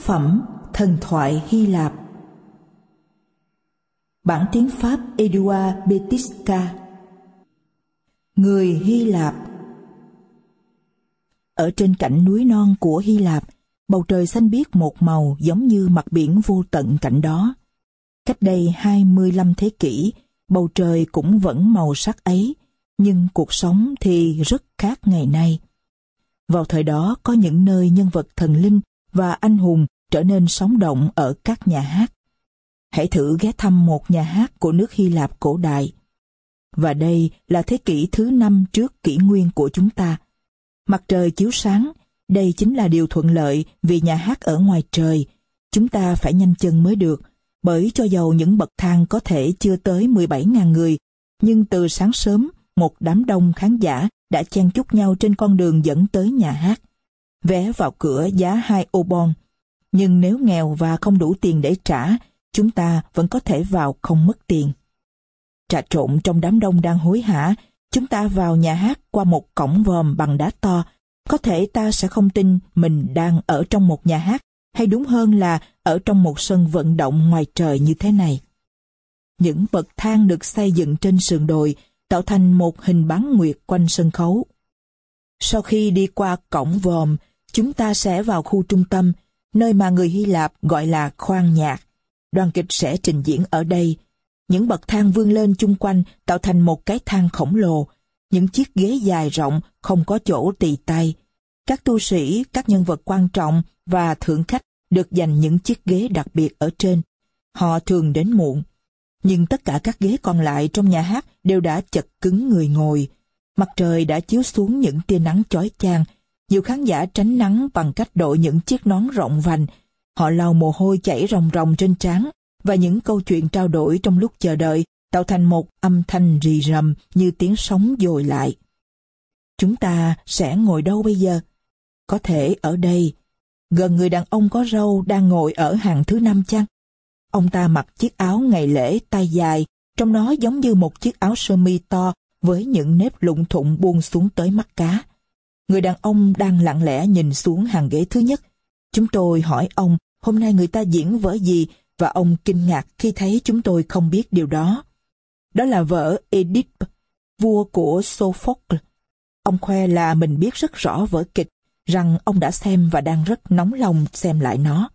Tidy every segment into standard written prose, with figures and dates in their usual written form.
phẩm Thần thoại Hy Lạp. Bản tiếng Pháp Eduard Betiska. Người Hy Lạp. Ở trên cảnh núi non của Hy Lạp, bầu trời xanh biếc một màu giống như mặt biển vô tận cạnh đó. Cách đây 25 thế kỷ, bầu trời cũng vẫn màu sắc ấy, nhưng cuộc sống thì rất khác ngày nay. Vào thời đó có những nơi nhân vật thần linh và anh hùng trở nên sống động ở các nhà hát. Hãy thử ghé thăm một nhà hát của nước Hy Lạp cổ đại. Và đây là thế kỷ thứ 5 trước kỷ nguyên của chúng ta. Mặt trời chiếu sáng, đây chính là điều thuận lợi vì nhà hát ở ngoài trời. Chúng ta phải nhanh chân mới được, bởi cho dầu những bậc thang có thể chưa tới 17.000 người, nhưng từ sáng sớm, một đám đông khán giả đã chen chúc nhau trên con đường dẫn tới nhà hát. Vé vào cửa giá 2 obon, nhưng nếu nghèo và không đủ tiền để trả, chúng ta vẫn có thể vào không mất tiền. Trà trộn trong đám đông đang hối hả, chúng ta vào nhà hát qua một cổng vòm bằng đá to. Có thể ta sẽ không tin mình đang ở trong một nhà hát, hay đúng hơn là ở trong một sân vận động ngoài trời như thế này. Những bậc thang được xây dựng trên sườn đồi, tạo thành một hình bán nguyệt quanh sân khấu. Sau khi đi qua cổng vòm, chúng ta sẽ vào khu trung tâm, nơi mà người Hy Lạp gọi là khoang nhạc. Đoàn kịch sẽ trình diễn ở đây. Những bậc thang vươn lên chung quanh tạo thành một cái thang khổng lồ. Những chiếc ghế dài rộng không có chỗ tì tay. Các tu sĩ, các nhân vật quan trọng và thượng khách được dành những chiếc ghế đặc biệt ở trên. Họ thường đến muộn. Nhưng tất cả các ghế còn lại trong nhà hát đều đã chật cứng người ngồi. Mặt trời đã chiếu xuống những tia nắng chói chang. Nhiều khán giả tránh nắng bằng cách đội những chiếc nón rộng vành. Họ lau mồ hôi chảy ròng ròng trên trán, và những câu chuyện trao đổi trong lúc chờ đợi tạo thành một âm thanh rì rầm như tiếng sóng dội lại. Chúng ta sẽ ngồi đâu bây giờ? Có thể ở đây, gần người đàn ông có râu đang ngồi ở hàng thứ 5 chăng? Ông ta mặc chiếc áo ngày lễ tay dài, trong nó giống như một chiếc áo sơ mi to với những nếp lụng thụng buông xuống tới mắt cá. Người đàn ông đang lặng lẽ nhìn xuống hàng ghế thứ nhất. Chúng tôi hỏi ông hôm nay người ta diễn vở gì, và ông kinh ngạc khi thấy chúng tôi không biết điều đó. Đó là vở Oedipe, vua của Sophocles. Ông khoe là mình biết rất rõ vở kịch, rằng ông đã xem và đang rất nóng lòng xem lại nó.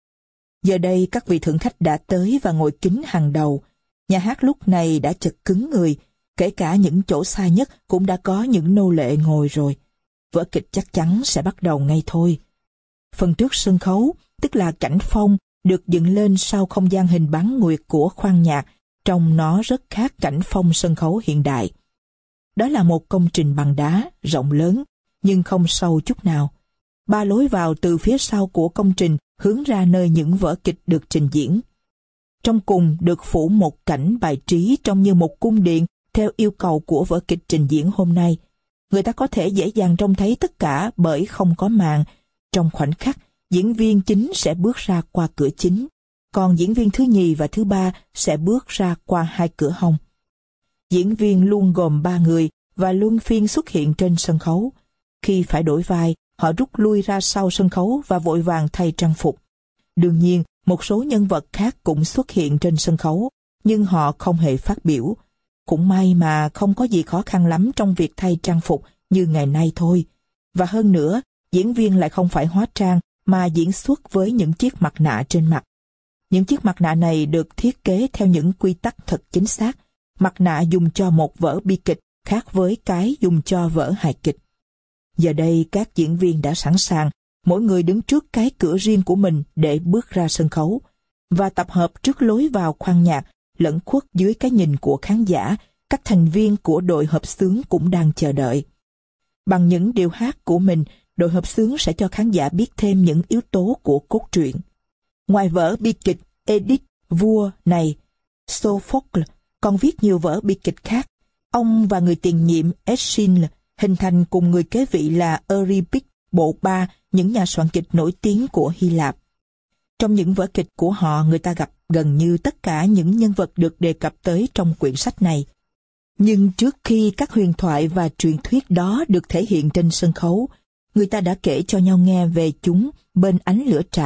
Giờ đây các vị thượng khách đã tới và ngồi kín hàng đầu. Nhà hát lúc này đã chật cứng người, kể cả những chỗ xa nhất cũng đã có những nô lệ ngồi rồi. Vở kịch chắc chắn sẽ bắt đầu ngay thôi. Phần trước sân khấu, tức là cảnh phong, được dựng lên sau không gian hình bán nguyệt của khoang nhạc, trông nó rất khác cảnh phong sân khấu hiện đại. Đó là một công trình bằng đá, rộng lớn, nhưng không sâu chút nào. 3 lối vào từ phía sau của công trình hướng ra nơi những vở kịch được trình diễn. Trong cùng được phủ một cảnh bài trí trông như một cung điện theo yêu cầu của vở kịch trình diễn hôm nay. Người ta có thể dễ dàng trông thấy tất cả bởi không có màn. Trong khoảnh khắc, diễn viên chính sẽ bước ra qua cửa chính, còn diễn viên thứ nhì và thứ ba sẽ bước ra qua 2 cửa hông. Diễn viên luôn gồm 3 người và luân phiên xuất hiện trên sân khấu. Khi phải đổi vai, họ rút lui ra sau sân khấu và vội vàng thay trang phục. Đương nhiên, một số nhân vật khác cũng xuất hiện trên sân khấu, nhưng họ không hề phát biểu. Cũng may mà không có gì khó khăn lắm trong việc thay trang phục như ngày nay thôi. Và hơn nữa, diễn viên lại không phải hóa trang mà diễn xuất với những chiếc mặt nạ trên mặt. Những chiếc mặt nạ này được thiết kế theo những quy tắc thật chính xác. Mặt nạ dùng cho một vở bi kịch khác với cái dùng cho vở hài kịch. Giờ đây các diễn viên đã sẵn sàng, mỗi người đứng trước cái cửa riêng của mình để bước ra sân khấu, và tập hợp trước lối vào khoang nhạc, lẫn khuất dưới cái nhìn của khán giả. Các thành viên của đội hợp xướng cũng đang chờ đợi. Bằng những điệu hát của mình, đội hợp xướng sẽ cho khán giả biết thêm những yếu tố của cốt truyện. Ngoài vở bi kịch Oedipe vua này, Sophocles còn viết nhiều vở bi kịch khác. Ông và người tiền nhiệm Aeschylus hình thành cùng người kế vị là Euripides, bộ 3 những nhà soạn kịch nổi tiếng của Hy Lạp. Trong những vở kịch của họ, người ta gặp gần như tất cả những nhân vật được đề cập tới trong quyển sách này. Nhưng trước khi các huyền thoại và truyền thuyết đó được thể hiện trên sân khấu, người ta đã kể cho nhau nghe về chúng bên ánh lửa trại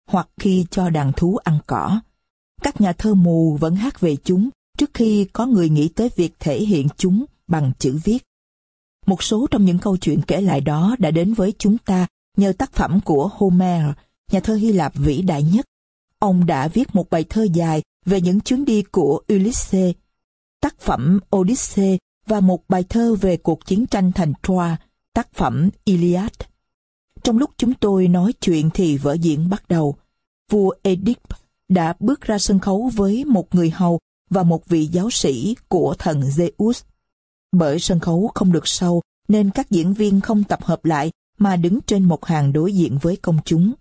hoặc khi cho đàn thú ăn cỏ. Các nhà thơ mù vẫn hát về chúng trước khi có người nghĩ tới việc thể hiện chúng bằng chữ viết. Một số trong những câu chuyện kể lại đó đã đến với chúng ta nhờ tác phẩm của Homer, nhà thơ Hy Lạp vĩ đại nhất. Ông đã viết một bài thơ dài về những chuyến đi của Ulysses, tác phẩm Odyssey, và một bài thơ về cuộc chiến tranh thành Troy, tác phẩm Iliad. Trong lúc chúng tôi nói chuyện thì vở diễn bắt đầu. Vua Oedipe đã bước ra sân khấu với một người hầu và một vị giáo sĩ của thần Zeus. Bởi sân khấu không được sâu nên các diễn viên không tập hợp lại mà đứng trên một hàng đối diện với công chúng.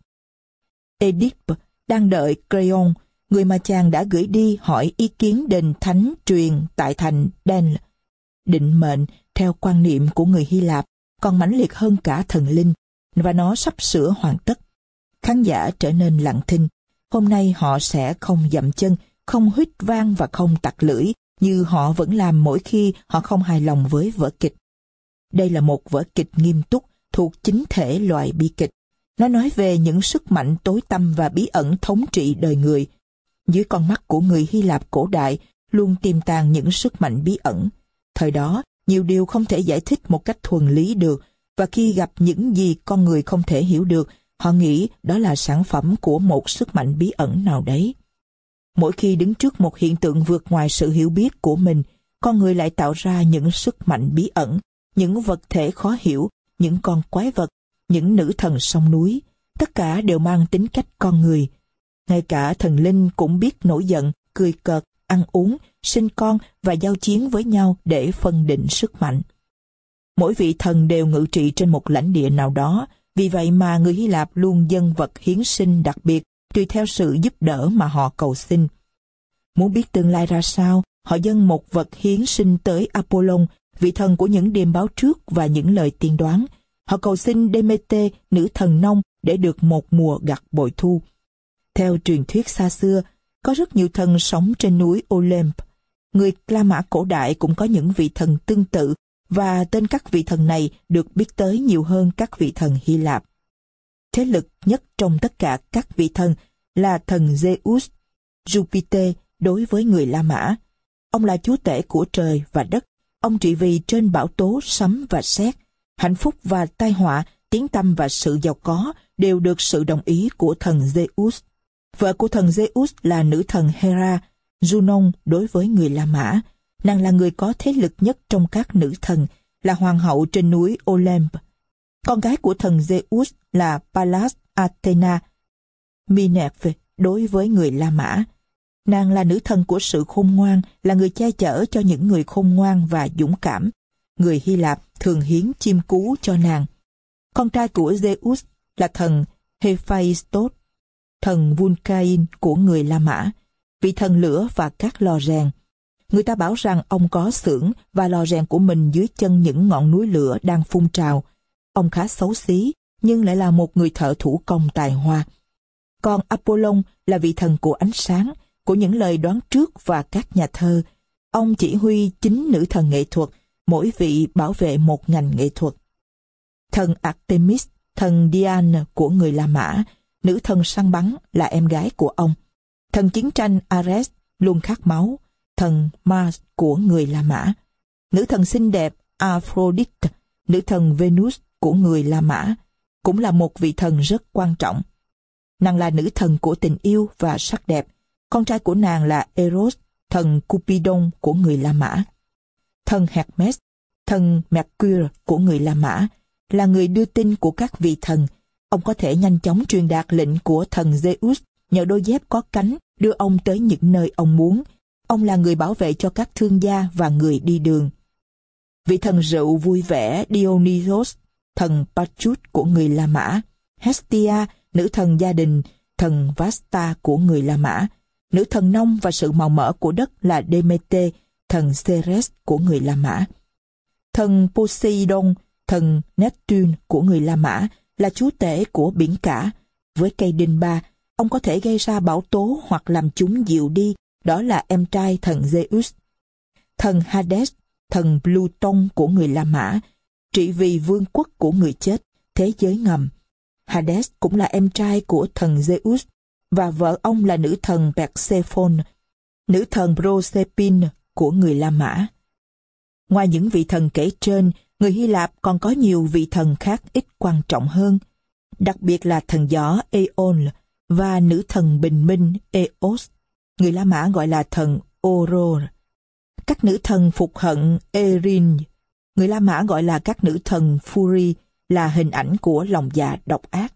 Oedipe đang đợi Creon, người mà chàng đã gửi đi hỏi ý kiến đền thánh truyền tại thành Delphi. Định mệnh, theo quan niệm của người Hy Lạp, còn mãnh liệt hơn cả thần linh, và nó sắp sửa hoàn tất. Khán giả trở nên lặng thinh. Hôm nay họ sẽ không dậm chân, không huýt vang và không tặc lưỡi, như họ vẫn làm mỗi khi họ không hài lòng với vở kịch. Đây là một vở kịch nghiêm túc, thuộc chính thể loại bi kịch. Nó nói về những sức mạnh tối tăm và bí ẩn thống trị đời người. Dưới con mắt của người Hy Lạp cổ đại luôn tiềm tàng những sức mạnh bí ẩn. Thời đó, nhiều điều không thể giải thích một cách thuần lý được, và khi gặp những gì con người không thể hiểu được, họ nghĩ đó là sản phẩm của một sức mạnh bí ẩn nào đấy. Mỗi khi đứng trước một hiện tượng vượt ngoài sự hiểu biết của mình, con người lại tạo ra những sức mạnh bí ẩn, những vật thể khó hiểu, những con quái vật, những nữ thần sông núi. Tất cả đều mang tính cách con người. Ngay cả thần linh cũng biết nổi giận, cười cợt, ăn uống, sinh con và giao chiến với nhau để phân định sức mạnh. Mỗi vị thần đều ngự trị trên một lãnh địa nào đó, vì vậy mà người Hy Lạp luôn dâng vật hiến sinh đặc biệt tùy theo sự giúp đỡ mà họ cầu xin. Muốn biết tương lai ra sao, họ dâng một vật hiến sinh tới Apollon, vị thần của những điềm báo trước và những lời tiên đoán. Họ cầu xin Demeter, nữ thần nông, để được một mùa gặt bội thu. Theo truyền thuyết xa xưa, có rất nhiều thần sống trên núi Olymp. Người La Mã cổ đại cũng có những vị thần tương tự, và tên các vị thần này được biết tới nhiều hơn các vị thần Hy Lạp. Thế lực nhất trong tất cả các vị thần là thần Zeus, Jupiter đối với người La Mã. Ông là chúa tể của trời và đất. Ông trị vì trên bão tố, sấm và sét. Hạnh phúc và tai họa, tiếng tăm và sự giàu có đều được sự đồng ý của thần Zeus. Vợ của thần Zeus là nữ thần Hera, Junon đối với người La Mã. Nàng là người có thế lực nhất trong các nữ thần, là hoàng hậu trên núi Olymp. Con gái của thần Zeus là Pallas Athena, Minerva đối với người La Mã. Nàng là nữ thần của sự khôn ngoan, là người che chở cho những người khôn ngoan và dũng cảm. Người Hy Lạp thường hiến chim cú cho nàng. Con trai của Zeus là thần Hephaistos, thần Vulcain của người La Mã, vị thần lửa và các lò rèn. Người ta bảo rằng ông có xưởng và lò rèn của mình dưới chân những ngọn núi lửa đang phun trào. Ông khá xấu xí, nhưng lại là một người thợ thủ công tài hoa. Còn Apollon là vị thần của ánh sáng, của những lời đoán trước và các nhà thơ. Ông chỉ huy 9 nữ thần nghệ thuật, mỗi vị bảo vệ một ngành nghệ thuật. Thần Artemis, thần Diana của người La Mã, nữ thần săn bắn, là em gái của ông. Thần chiến tranh Ares luôn khát máu, thần Mars của người La Mã. Nữ thần xinh đẹp Aphrodite, nữ thần Venus của người La Mã, cũng là một vị thần rất quan trọng. Nàng là nữ thần của tình yêu và sắc đẹp. Con trai của nàng là Eros, thần Cupidon của người La Mã. Thần Hermes, thần Mercury của người La Mã, là người đưa tin của các vị thần. Ông có thể nhanh chóng truyền đạt lệnh của thần Zeus nhờ đôi dép có cánh đưa ông tới những nơi ông muốn. Ông là người bảo vệ cho các thương gia và người đi đường. Vị thần rượu vui vẻ Dionysos, thần Bacchus của người La Mã. Hestia, nữ thần gia đình, thần Vesta của người La Mã. Nữ thần nông và sự màu mỡ của đất là Demeter, thần Ceres của người La Mã. Thần Poseidon, thần Neptune của người La Mã, là chúa tể của biển cả. Với cây đinh ba, ông có thể gây ra bão tố hoặc làm chúng dịu đi, đó là em trai thần Zeus. Thần Hades, thần Pluton của người La Mã, trị vì vương quốc của người chết, thế giới ngầm. Hades cũng là em trai của thần Zeus, và vợ ông là nữ thần Persephone, nữ thần Proserpine của người La Mã. Ngoài những vị thần kể trên, người Hy Lạp còn có nhiều vị thần khác ít quan trọng hơn, đặc biệt là thần gió Aeon và nữ thần bình minh Eos, người La Mã gọi là thần Aurora. Các nữ thần phục hận Erin, người La Mã gọi là các nữ thần Fury, là hình ảnh của lòng dạ độc ác.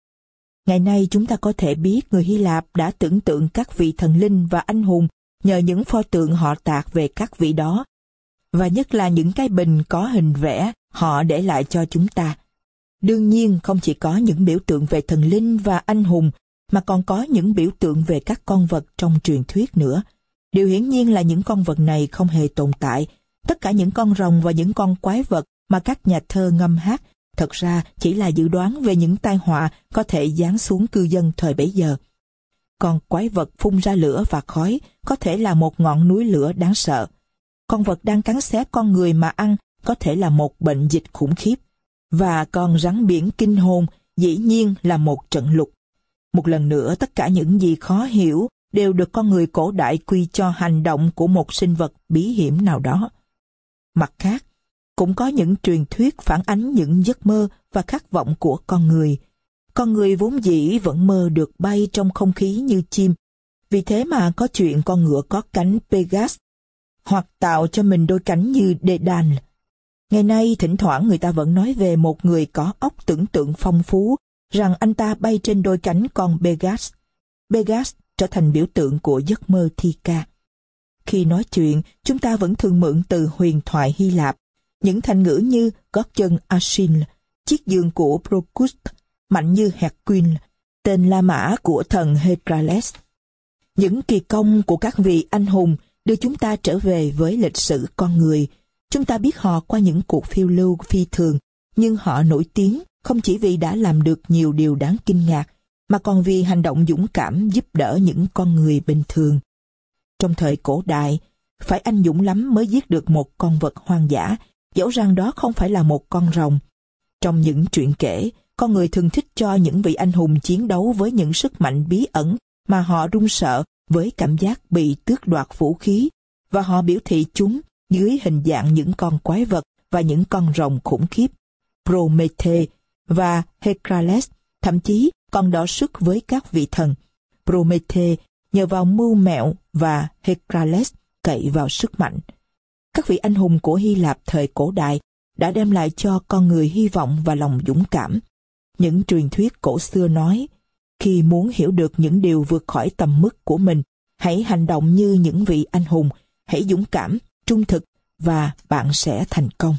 Ngày nay chúng ta có thể biết người Hy Lạp đã tưởng tượng các vị thần linh và anh hùng nhờ những pho tượng họ tạc về các vị đó, và nhất là những cái bình có hình vẽ họ để lại cho chúng ta. Đương nhiên không chỉ có những biểu tượng về thần linh và anh hùng, mà còn có những biểu tượng về các con vật trong truyền thuyết nữa. Điều hiển nhiên là những con vật này không hề tồn tại. Tất cả những con rồng và những con quái vật mà các nhà thơ ngâm hát thật ra chỉ là dự đoán về những tai họa có thể giáng xuống cư dân thời bấy giờ. Con quái vật phun ra lửa và khói có thể là một ngọn núi lửa đáng sợ. Con vật đang cắn xé con người mà ăn có thể là một bệnh dịch khủng khiếp. Và con rắn biển kinh hồn dĩ nhiên là một trận lụt. Một lần nữa, tất cả những gì khó hiểu đều được con người cổ đại quy cho hành động của một sinh vật bí hiểm nào đó. Mặt khác, cũng có những truyền thuyết phản ánh những giấc mơ và khát vọng của con người. Con người vốn dĩ vẫn mơ được bay trong không khí như chim. Vì thế mà có chuyện con ngựa có cánh Pegasus, hoặc tạo cho mình đôi cánh như Dédale. Ngày nay, thỉnh thoảng người ta vẫn nói về một người có óc tưởng tượng phong phú, rằng anh ta bay trên đôi cánh con Pegasus. Pegasus trở thành biểu tượng của giấc mơ thi ca. Khi nói chuyện, chúng ta vẫn thường mượn từ huyền thoại Hy Lạp, những thành ngữ như gót chân Achille, chiếc giường của Procrus, mạnh như Hercules, tên La Mã của thần Heracles. Những kỳ công của các vị anh hùng đưa chúng ta trở về với lịch sử con người. Chúng ta biết họ qua những cuộc phiêu lưu phi thường, nhưng họ nổi tiếng không chỉ vì đã làm được nhiều điều đáng kinh ngạc, mà còn vì hành động dũng cảm giúp đỡ những con người bình thường. Trong thời cổ đại, phải anh dũng lắm mới giết được một con vật hoang dã, dẫu rằng đó không phải là một con rồng. Trong những truyện kể, con người thường thích cho những vị anh hùng chiến đấu với những sức mạnh bí ẩn mà họ run sợ với cảm giác bị tước đoạt vũ khí, và họ biểu thị chúng dưới hình dạng những con quái vật và những con rồng khủng khiếp. Prométhée và Heracles thậm chí còn đọ sức với các vị thần. Prométhée nhờ vào mưu mẹo và Heracles cậy vào sức mạnh. Các vị anh hùng của Hy Lạp thời cổ đại đã đem lại cho con người hy vọng và lòng dũng cảm. Những truyền thuyết cổ xưa nói, khi muốn hiểu được những điều vượt khỏi tầm mức của mình, hãy hành động như những vị anh hùng, hãy dũng cảm, trung thực và bạn sẽ thành công.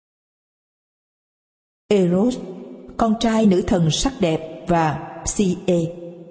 Eros, con trai nữ thần sắc đẹp và Psyche.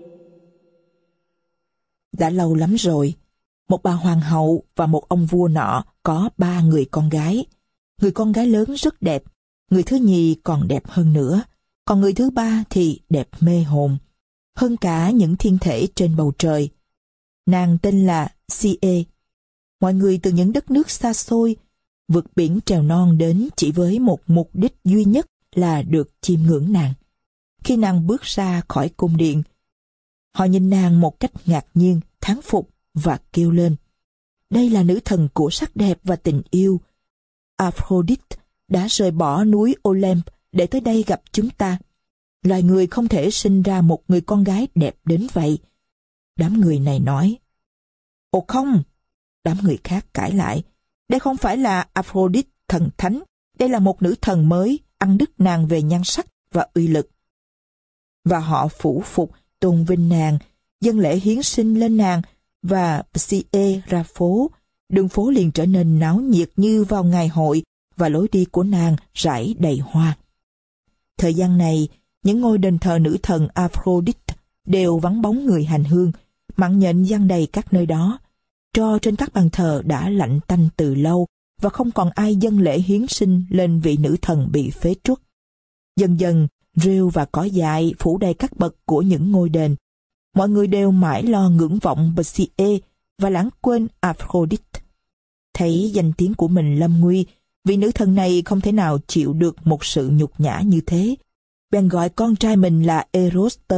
Đã lâu lắm rồi, một bà hoàng hậu và một ông vua nọ có 3 người con gái. Người con gái lớn rất đẹp, người thứ nhì còn đẹp hơn nữa, còn người thứ ba thì đẹp mê hồn, hơn cả những thiên thể trên bầu trời. Nàng tên là Psyche. Mọi người từ những đất nước xa xôi, vượt biển trèo non đến chỉ với một mục đích duy nhất là được chiêm ngưỡng nàng. Khi nàng bước ra khỏi cung điện, họ nhìn nàng một cách ngạc nhiên, thán phục và kêu lên: đây là nữ thần của sắc đẹp và tình yêu. Aphrodite đã rời bỏ núi Olymp để tới đây gặp chúng ta. Loài người không thể sinh ra một người con gái đẹp đến vậy. Đám người này nói. Ồ không! Đám người khác cãi lại. Đây không phải là Aphrodite thần thánh. Đây là một nữ thần mới, ăn đứt nàng về nhan sắc và uy lực. Và họ phủ phục, tôn vinh nàng, dâng lễ hiến sinh lên nàng, và Psyche ra phố. Đường phố liền trở nên náo nhiệt như vào ngày hội, và lối đi của nàng rải đầy hoa. Thời gian này, những ngôi đền thờ nữ thần Aphrodite đều vắng bóng người hành hương, mặn nhện giăng đầy các nơi đó. Tro trên các bàn thờ đã lạnh tanh từ lâu, và không còn ai dâng lễ hiến sinh lên vị nữ thần bị phế truất. Dần dần, rêu và cỏ dại phủ đầy các bậc của những ngôi đền. Mọi người đều mãi lo ngưỡng vọng Psyche và lãng quên Aphrodite. Thấy danh tiếng của mình lâm nguy, vị nữ thần này không thể nào chịu được một sự nhục nhã như thế. Bèn gọi con trai mình là Eros tới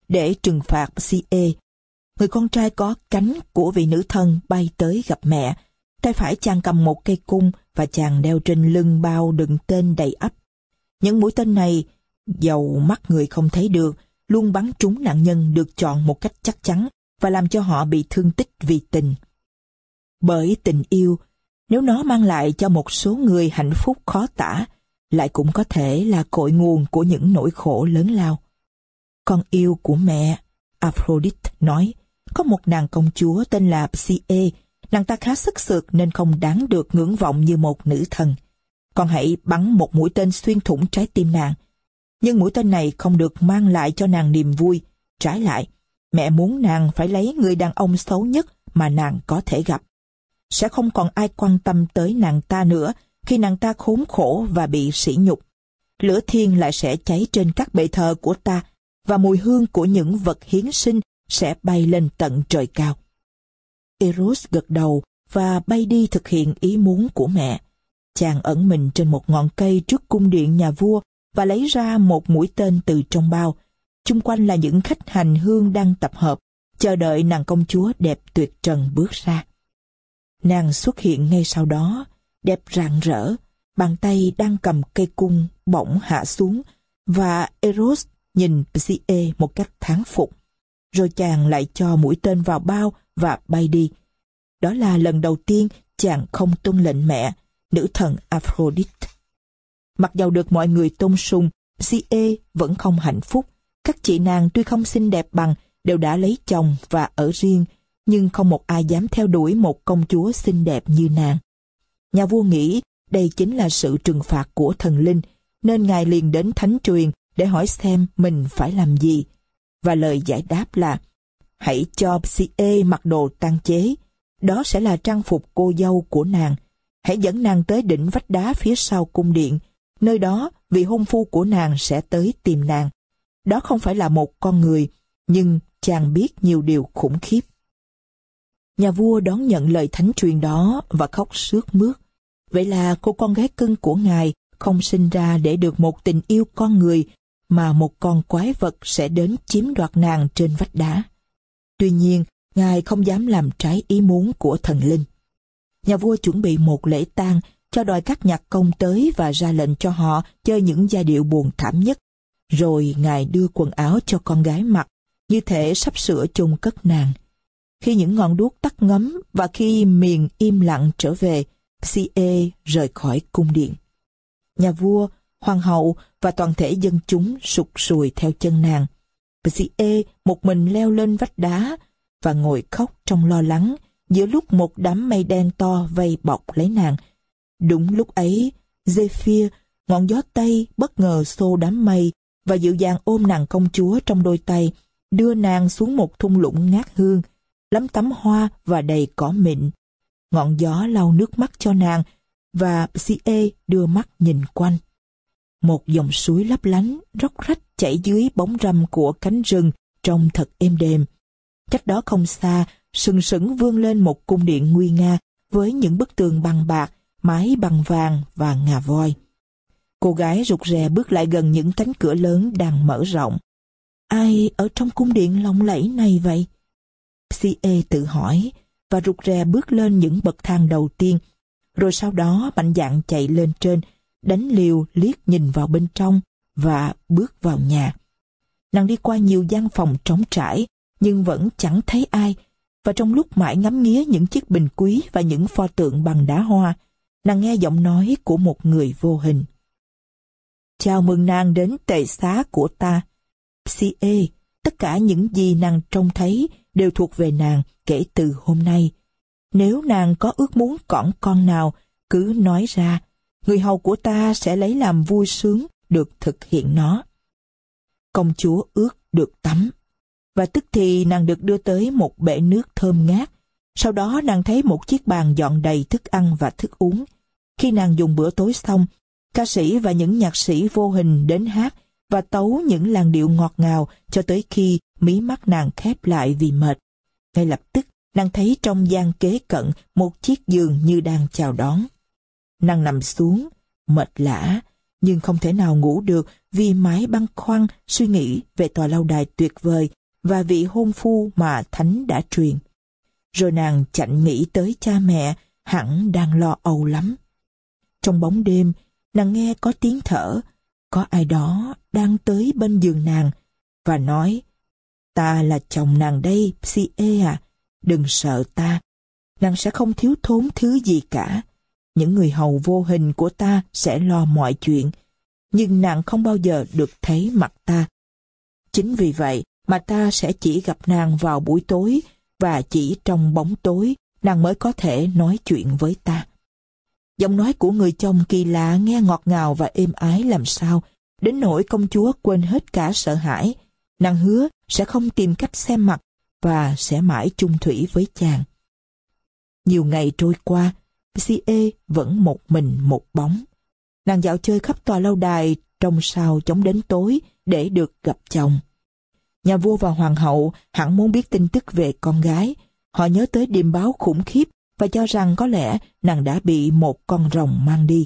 để trừng phạt Psyche. Người con trai có cánh của vị nữ thần bay tới gặp mẹ. Tay phải chàng cầm một cây cung và chàng đeo trên lưng bao đựng tên đầy ắp. Những mũi tên này, dầu mắt người không thấy được, luôn bắn trúng nạn nhân được chọn một cách chắc chắn và làm cho họ bị thương tích vì tình. Bởi tình yêu, nếu nó mang lại cho một số người hạnh phúc khó tả, lại cũng có thể là cội nguồn của những nỗi khổ lớn lao. Con yêu của mẹ, Aphrodite nói, có một nàng công chúa tên là Psyche. Nàng ta khá sức sượt nên không đáng được ngưỡng vọng như một nữ thần. Con hãy bắn một mũi tên xuyên thủng trái tim nàng. Nhưng mũi tên này không được mang lại cho nàng niềm vui. Trái lại, mẹ muốn nàng phải lấy người đàn ông xấu nhất mà nàng có thể gặp. Sẽ không còn ai quan tâm tới nàng ta nữa khi nàng ta khốn khổ và bị sỉ nhục. Lửa thiên lại sẽ cháy trên các bệ thờ của ta và mùi hương của những vật hiến sinh sẽ bay lên tận trời cao. Eros gật đầu và bay đi thực hiện ý muốn của mẹ. Chàng ẩn mình trên một ngọn cây trước cung điện nhà vua và lấy ra một mũi tên từ trong bao. Chung quanh là những khách hành hương đang tập hợp, chờ đợi nàng công chúa đẹp tuyệt trần bước ra. Nàng xuất hiện ngay sau đó, đẹp rạng rỡ, bàn tay đang cầm cây cung bỗng hạ xuống và Eros nhìn Psyche một cách thán phục. Rồi chàng lại cho mũi tên vào bao và bay đi. Đó là lần đầu tiên chàng không tuân lệnh mẹ, nữ thần Aphrodite. Mặc dầu được mọi người tôn sùng, Psyche vẫn không hạnh phúc. Các chị nàng tuy không xinh đẹp bằng, đều đã lấy chồng và ở riêng, nhưng không một ai dám theo đuổi một công chúa xinh đẹp như nàng. Nhà vua nghĩ đây chính là sự trừng phạt của thần linh, nên ngài liền đến thánh truyền để hỏi xem mình phải làm gì. Và lời giải đáp là: hãy cho Psyche mặc đồ tang chế. Đó sẽ là trang phục cô dâu của nàng. Hãy dẫn nàng tới đỉnh vách đá phía sau cung điện. Nơi đó, vị hôn phu của nàng sẽ tới tìm nàng. Đó không phải là một con người, nhưng chàng biết nhiều điều khủng khiếp. Nhà vua đón nhận lời thánh truyền đó và khóc sướt mướt. Vậy là cô con gái cưng của ngài không sinh ra để được một tình yêu con người, mà một con quái vật sẽ đến chiếm đoạt nàng trên vách đá. Tuy nhiên, ngài không dám làm trái ý muốn của thần linh. Nhà vua chuẩn bị một lễ tang, cho đòi các nhạc công tới và ra lệnh cho họ chơi những giai điệu buồn thảm nhất. Rồi ngài đưa quần áo cho con gái mặc, như thể sắp sửa chôn cất nàng. Khi những ngọn đuốc tắt ngấm và khi miền im lặng trở về, Psyche rời khỏi cung điện. Nhà vua, hoàng hậu và toàn thể dân chúng sụt sùi theo chân nàng. Psyche một mình leo lên vách đá và ngồi khóc trong lo lắng giữa lúc một đám mây đen to vây bọc lấy nàng. Đúng lúc ấy, Zephyr, ngọn gió Tây, bất ngờ xô đám mây và dịu dàng ôm nàng công chúa trong đôi tay, đưa nàng xuống một thung lũng ngát hương, lắm tắm hoa và đầy cỏ mịn. Ngọn gió lau nước mắt cho nàng và Psyche đưa mắt nhìn quanh. Một dòng suối lấp lánh, róc rách chảy dưới bóng râm của cánh rừng trông thật êm đềm. Cách đó không xa, sừng sững vươn lên một cung điện nguy nga với những bức tường bằng bạc, mái bằng vàng và ngà voi. Cô gái rụt rè bước lại gần những cánh cửa lớn đang mở rộng. Ai ở trong cung điện lộng lẫy này vậy? Psyche tự hỏi và rụt rè bước lên những bậc thang đầu tiên, rồi sau đó mạnh dạn chạy lên trên, đánh liều liếc nhìn vào bên trong và bước vào nhà. Nàng đi qua nhiều gian phòng trống trải nhưng vẫn chẳng thấy ai, và trong lúc mãi ngắm nghía những chiếc bình quý và những pho tượng bằng đá hoa, nàng nghe giọng nói của một người vô hình. Chào mừng nàng đến tề xá của ta. Psyche, tất cả những gì nàng trông thấy đều thuộc về nàng kể từ hôm nay. Nếu nàng có ước muốn cỏn con nào, cứ nói ra, người hầu của ta sẽ lấy làm vui sướng được thực hiện nó. Công chúa ước được tắm, và tức thì nàng được đưa tới một bể nước thơm ngát. Sau đó nàng thấy một chiếc bàn dọn đầy thức ăn và thức uống. Khi nàng dùng bữa tối xong, ca sĩ và những nhạc sĩ vô hình đến hát và tấu những làn điệu ngọt ngào cho tới khi mí mắt nàng khép lại vì mệt. Ngay lập tức, nàng thấy trong gian kế cận một chiếc giường như đang chào đón. Nàng nằm xuống, mệt lả, nhưng không thể nào ngủ được vì mãi băn khoăn suy nghĩ về tòa lâu đài tuyệt vời và vị hôn phu mà Thánh đã truyền. Rồi nàng chạnh nghĩ tới cha mẹ, hẳn đang lo âu lắm. Trong bóng đêm, nàng nghe có tiếng thở, có ai đó đang tới bên giường nàng và nói: "Ta là chồng nàng đây, Psie à, đừng sợ ta. Nàng sẽ không thiếu thốn thứ gì cả. Những người hầu vô hình của ta sẽ lo mọi chuyện, nhưng nàng không bao giờ được thấy mặt ta. Chính vì vậy mà ta sẽ chỉ gặp nàng vào buổi tối, và chỉ trong bóng tối nàng mới có thể nói chuyện với ta." Giọng nói của người chồng kỳ lạ nghe ngọt ngào và êm ái làm sao, đến nỗi công chúa quên hết cả sợ hãi. Nàng hứa sẽ không tìm cách xem mặt và sẽ mãi chung thủy với chàng. Nhiều ngày trôi qua, Psie vẫn một mình một bóng. Nàng dạo chơi khắp tòa lâu đài trong sao chống đến tối để được gặp chồng. Nhà vua và hoàng hậu hẳn muốn biết tin tức về con gái. Họ nhớ tới điềm báo khủng khiếp và cho rằng có lẽ nàng đã bị một con rồng mang đi.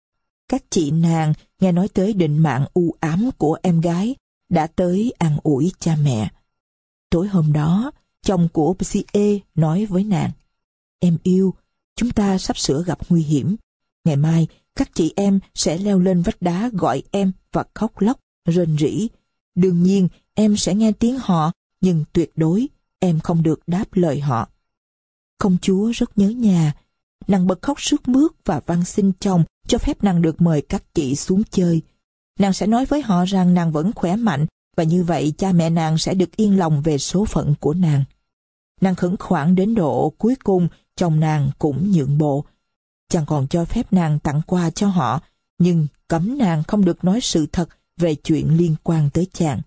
Các chị nàng nghe nói tới định mạng u ám của em gái, đã tới an ủi cha mẹ. Tối hôm đó, chồng của Psie nói với nàng: "Em yêu, chúng ta sắp sửa gặp nguy hiểm. Ngày mai, các chị em sẽ leo lên vách đá gọi em và khóc lóc, rên rỉ. Đương nhiên, em sẽ nghe tiếng họ, nhưng tuyệt đối em không được đáp lời họ." Công chúa rất nhớ nhà. Nàng bật khóc sướt mướt và van xin chồng cho phép nàng được mời các chị xuống chơi. Nàng sẽ nói với họ rằng nàng vẫn khỏe mạnh, và như vậy cha mẹ nàng sẽ được yên lòng về số phận của nàng. Nàng khẩn khoản đến độ cuối cùng chồng nàng cũng nhượng bộ. Chàng còn cho phép nàng tặng quà cho họ, nhưng cấm nàng không được nói sự thật về chuyện liên quan tới chàng.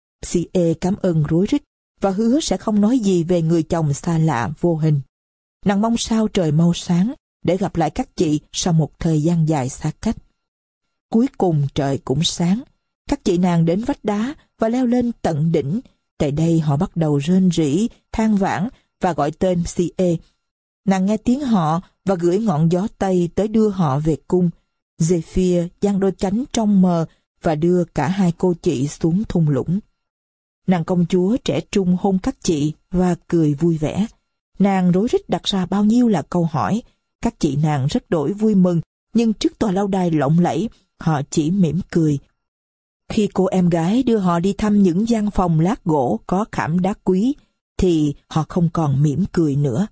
Psie cảm ơn rối rít và hứa sẽ không nói gì về người chồng xa lạ vô hình. Nàng mong sao trời mau sáng để gặp lại các chị sau một thời gian dài xa cách. Cuối cùng trời cũng sáng. Các chị nàng đến vách đá và leo lên tận đỉnh. Tại đây họ bắt đầu rên rỉ, than vãn và gọi tên Psie. Nàng nghe tiếng họ và gửi ngọn gió Tây tới đưa họ về cung. Zephyr giăng đôi cánh trong mờ và đưa cả hai cô chị xuống thung lũng. Nàng công chúa trẻ trung hôn các chị và cười vui vẻ. Nàng rối rít đặt ra bao nhiêu là câu hỏi. Các chị nàng rất đổi vui mừng, nhưng trước tòa lâu đài lộng lẫy, họ chỉ mỉm cười. Khi cô em gái đưa họ đi thăm những gian phòng lát gỗ có khảm đá quý, thì họ không còn mỉm cười nữa.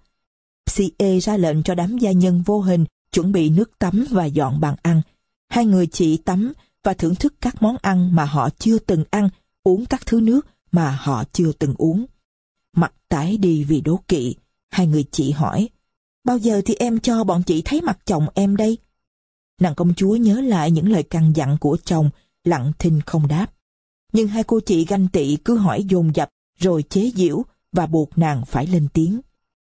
Psie ra lệnh cho đám gia nhân vô hình chuẩn bị nước tắm và dọn bàn ăn. Hai người chị tắm và thưởng thức các món ăn mà họ chưa từng ăn, uống các thứ nước mà họ chưa từng uống. Mặt tái đi vì đố kỵ, hai người chị hỏi: "Bao giờ thì em cho bọn chị thấy mặt chồng em đây?" Nàng công chúa nhớ lại những lời căn dặn của chồng, lặng thinh không đáp. Nhưng hai cô chị ganh tị cứ hỏi dồn dập, rồi chế giễu và buộc nàng phải lên tiếng.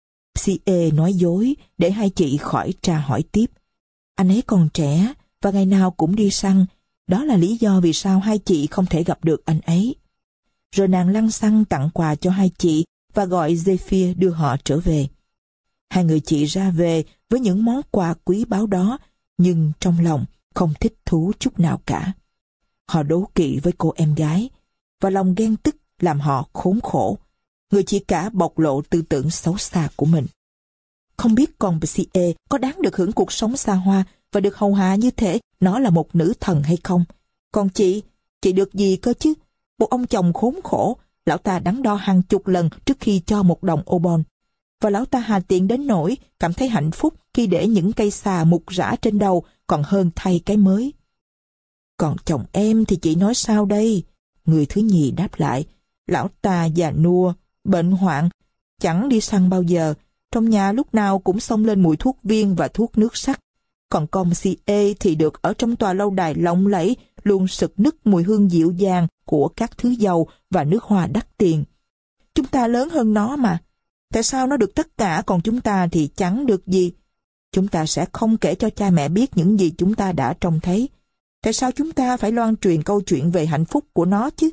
Psie nói dối để hai chị khỏi tra hỏi tiếp. Anh ấy còn trẻ và ngày nào cũng đi săn. Đó là lý do vì sao hai chị không thể gặp được anh ấy. Rồi nàng lăng xăng tặng quà cho hai chị và gọi Zephyr đưa họ trở về. Hai người chị ra về với những món quà quý báu đó, nhưng trong lòng không thích thú chút nào cả. Họ đố kỵ với cô em gái, và lòng ghen tức làm họ khốn khổ. Người chị cả bộc lộ tư tưởng xấu xa của mình. Không biết con Psie có đáng được hưởng cuộc sống xa hoa và được hầu hạ như thể nó là một nữ thần hay không? Còn chị được gì cơ chứ? Một ông chồng khốn khổ, lão ta đắn đo hàng chục lần trước khi cho một đồng ô bon. Và lão ta hà tiện đến nỗi cảm thấy hạnh phúc khi để những cây xà mục rã trên đầu còn hơn thay cái mới. Còn chồng em thì chị nói sao đây? Người thứ nhì đáp lại: Lão ta già nua, bệnh hoạn, chẳng đi săn bao giờ. Trong nhà lúc nào cũng xông lên mùi thuốc viên và thuốc nước sắc. Còn con Psie thì được ở trong tòa lâu đài lộng lẫy, luôn sực nức mùi hương dịu dàng của các thứ dầu và nước hoa đắt tiền. Chúng ta lớn hơn nó mà. Tại sao nó được tất cả còn chúng ta thì chẳng được gì? Chúng ta sẽ không kể cho cha mẹ biết những gì chúng ta đã trông thấy. Tại sao chúng ta phải loan truyền câu chuyện về hạnh phúc của nó chứ?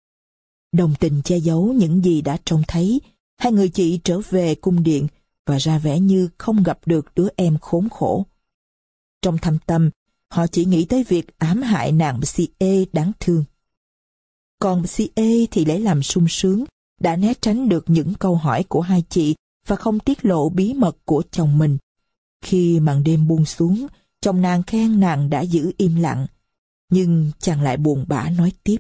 Đồng tình che giấu những gì đã trông thấy, hai người chị trở về cung điện và ra vẻ như không gặp được đứa em khốn khổ. Trong thâm tâm, họ chỉ nghĩ tới việc ám hại nàng Psie đáng thương. Còn Psie thì lấy làm sung sướng đã né tránh được những câu hỏi của hai chị và không tiết lộ bí mật của chồng mình. Khi màn đêm buông xuống, chồng nàng khen nàng đã giữ im lặng. Nhưng chàng lại buồn bã nói tiếp.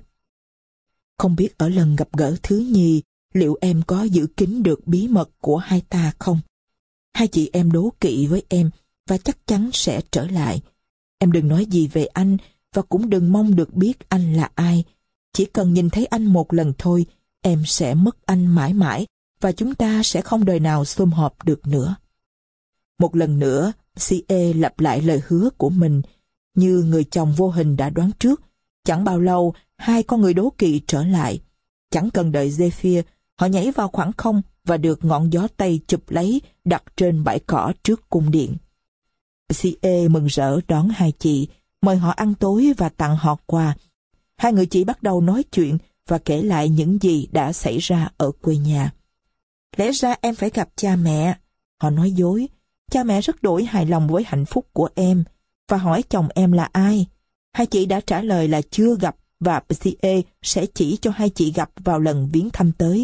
Không biết ở lần gặp gỡ thứ nhì, liệu em có giữ kín được bí mật của hai ta không? Hai chị em đố kỵ với em và chắc chắn sẽ trở lại. Em đừng nói gì về anh và cũng đừng mong được biết anh là ai. Chỉ cần nhìn thấy anh một lần thôi, em sẽ mất anh mãi mãi và chúng ta sẽ không đời nào sum họp được nữa. Một lần nữa, C.A. lặp lại lời hứa của mình. Như người chồng vô hình đã đoán trước, chẳng bao lâu hai con người đố kỵ trở lại. Chẳng cần đợi Zephyr, họ nhảy vào khoảng không và được ngọn gió Tây chụp lấy đặt trên bãi cỏ trước cung điện. C.A. mừng rỡ đón hai chị, mời họ ăn tối và tặng họ quà. Hai người chị bắt đầu nói chuyện và kể lại những gì đã xảy ra ở quê nhà. Lẽ ra em phải gặp cha mẹ. Họ nói dối. Cha mẹ rất đổi hài lòng với hạnh phúc của em và hỏi chồng em là ai. Hai chị đã trả lời là chưa gặp và C.A. sẽ chỉ cho hai chị gặp vào lần viếng thăm tới.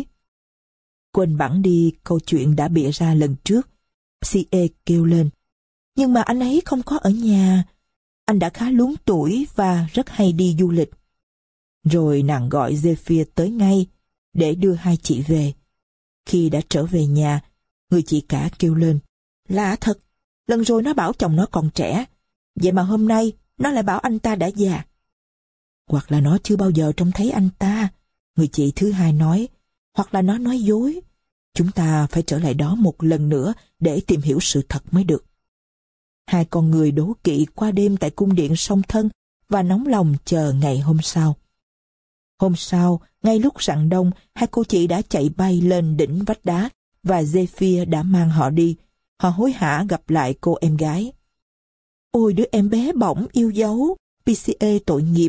Quên bẵng đi câu chuyện đã bịa ra lần trước. C.A. kêu lên. Nhưng mà anh ấy không có ở nhà. Anh đã khá luống tuổi và rất hay đi du lịch. Rồi nàng gọi Zephyr tới ngay để đưa hai chị về. Khi đã trở về nhà, người chị cả kêu lên. Lạ thật, lần rồi nó bảo chồng nó còn trẻ. Vậy mà hôm nay nó lại bảo anh ta đã già. Hoặc là nó chưa bao giờ trông thấy anh ta, người chị thứ hai nói. Hoặc là nó nói dối. Chúng ta phải trở lại đó một lần nữa để tìm hiểu sự thật mới được. Hai con người đố kỵ qua đêm tại cung điện song thân và nóng lòng chờ ngày hôm sau. Hôm sau, ngay lúc rạng đông, hai cô chị đã chạy bay lên đỉnh vách đá và Zephyr đã mang họ đi. Họ hối hả gặp lại cô em gái. Ôi đứa em bé bỏng yêu dấu, PCA tội nghiệp.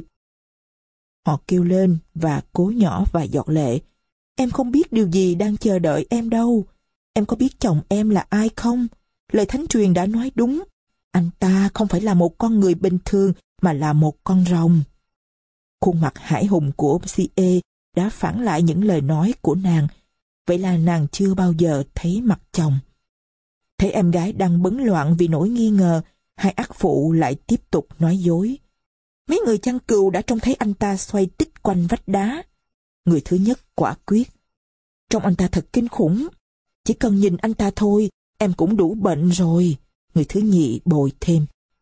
Họ kêu lên và cố nhỏ vài giọt lệ. Em không biết điều gì đang chờ đợi em đâu. Em có biết chồng em là ai không? Lời thánh truyền đã nói đúng. Anh ta không phải là một con người bình thường mà là một con rồng. Khuôn mặt hải hùng của C.A. đã phản lại những lời nói của nàng. Vậy là nàng chưa bao giờ thấy mặt chồng. Thấy em gái đang bấn loạn vì nỗi nghi ngờ, hai ác phụ lại tiếp tục nói dối. Mấy người chăn cừu đã trông thấy anh ta xoay tít quanh vách đá. Người thứ nhất quả quyết. Trông anh ta thật kinh khủng. Chỉ cần nhìn anh ta thôi, em cũng đủ bệnh rồi. Người thứ nhì bồi thêm.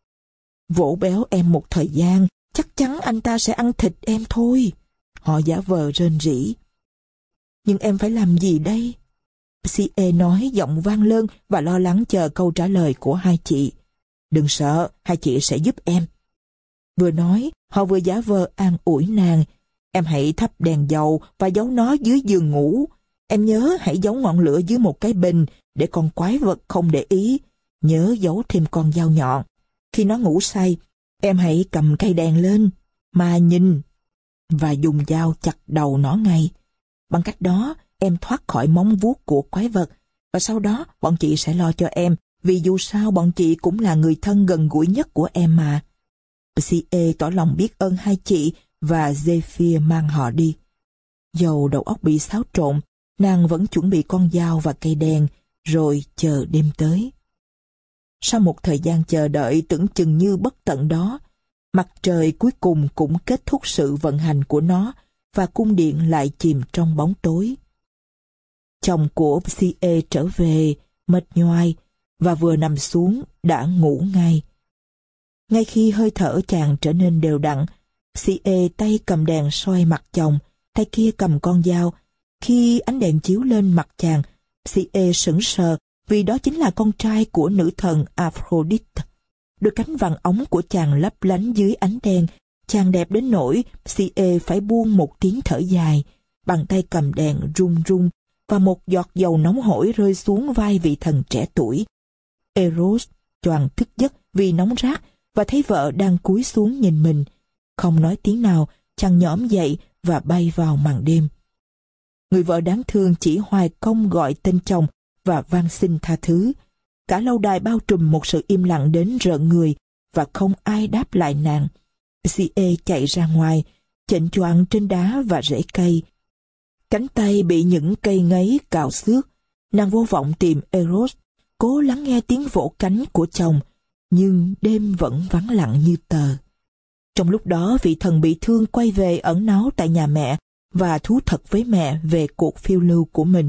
Vỗ béo em một thời gian, chắc chắn anh ta sẽ ăn thịt em thôi. Họ giả vờ rên rỉ. Nhưng em phải làm gì đây? C.A. nói giọng vang lơn và lo lắng chờ câu trả lời của hai chị. Đừng sợ, hai chị sẽ giúp em. Vừa nói, họ vừa giả vờ an ủi nàng. Em hãy thắp đèn dầu và giấu nó dưới giường ngủ. Em nhớ hãy giấu ngọn lửa dưới một cái bình để con quái vật không để ý. Nhớ giấu thêm con dao nhọn. Khi nó ngủ say, em hãy cầm cây đèn lên, mà nhìn, và dùng dao chặt đầu nó ngay. Bằng cách đó, em thoát khỏi móng vuốt của quái vật, và sau đó bọn chị sẽ lo cho em, vì dù sao bọn chị cũng là người thân gần gũi nhất của em mà. C.A. tỏ lòng biết ơn hai chị, và Zephyr mang họ đi. Dầu đầu óc bị xáo trộn, nàng vẫn chuẩn bị con dao và cây đèn, rồi chờ đêm tới. Sau một thời gian chờ đợi tưởng chừng như bất tận đó, mặt trời cuối cùng cũng kết thúc sự vận hành của nó và cung điện lại chìm trong bóng tối. Chồng của C.A. trở về, mệt nhoài, và vừa nằm xuống đã ngủ ngay. Ngay khi hơi thở chàng trở nên đều đặn, C.A. tay cầm đèn soi mặt chồng, tay kia cầm con dao. Khi ánh đèn chiếu lên mặt chàng, C.A. sững sờ vì đó chính là con trai của nữ thần Aphrodite. Đôi cánh vàng óng của chàng lấp lánh dưới ánh đèn. Chàng đẹp đến nỗi C.A. phải buông một tiếng thở dài. Bàn tay cầm đèn run run và một giọt dầu nóng hổi rơi xuống vai vị thần trẻ tuổi. Eros choàng thức giấc vì nóng rát và thấy vợ đang cúi xuống nhìn mình. Không nói tiếng nào, chàng nhõm dậy và bay vào màn đêm. Người vợ đáng thương chỉ hoài công gọi tên chồng và van xin tha thứ. Cả lâu đài bao trùm một sự im lặng đến rợn người và không ai đáp lại nàng. C.A. chạy ra ngoài, chệnh choạng trên đá và rễ cây. Cánh tay bị những cây ngấy cào xước, nàng vô vọng tìm Eros, cố lắng nghe tiếng vỗ cánh của chồng, nhưng đêm vẫn vắng lặng như tờ. Trong lúc đó, vị thần bị thương quay về ẩn náu tại nhà mẹ và thú thật với mẹ về cuộc phiêu lưu của mình.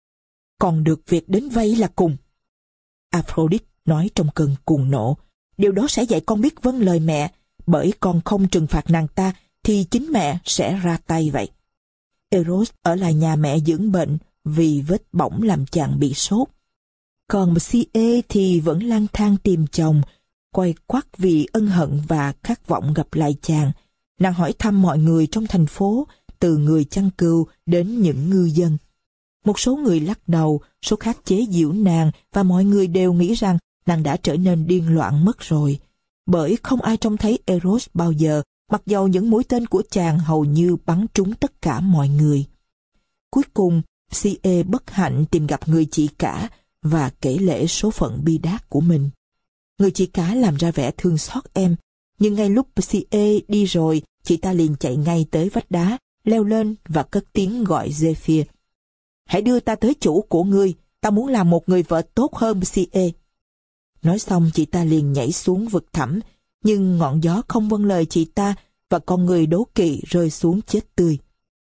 Còn được việc đến vay là cùng. Aphrodite nói trong cơn cuồng nộ, điều đó sẽ dạy con biết vâng lời mẹ, bởi con không trừng phạt nàng ta thì chính mẹ sẽ ra tay vậy. Eros ở lại nhà mẹ dưỡng bệnh vì vết bỏng làm chàng bị sốt. Còn Psyche thì vẫn lang thang tìm chồng, quay quắt vì ân hận và khát vọng gặp lại chàng. Nàng hỏi thăm mọi người trong thành phố, từ người chăn cừu đến những ngư dân. Một số người lắc đầu, số khác chế giễu nàng và mọi người đều nghĩ rằng nàng đã trở nên điên loạn mất rồi. Bởi không ai trông thấy Eros bao giờ, mặc dầu những mũi tên của chàng hầu như bắn trúng tất cả mọi người. Cuối cùng, Psyche bất hạnh tìm gặp người chị cả và kể lể số phận bi đát của mình. Người chị cả làm ra vẻ thương xót em, nhưng ngay lúc Psyche đi rồi, chị ta liền chạy ngay tới vách đá, leo lên và cất tiếng gọi Zephyr. Hãy đưa ta tới chủ của ngươi, ta muốn làm một người vợ tốt hơn Psyche. Nói xong chị ta liền nhảy xuống vực thẳm, nhưng ngọn gió không vâng lời chị ta và con người đố kỵ rơi xuống chết tươi.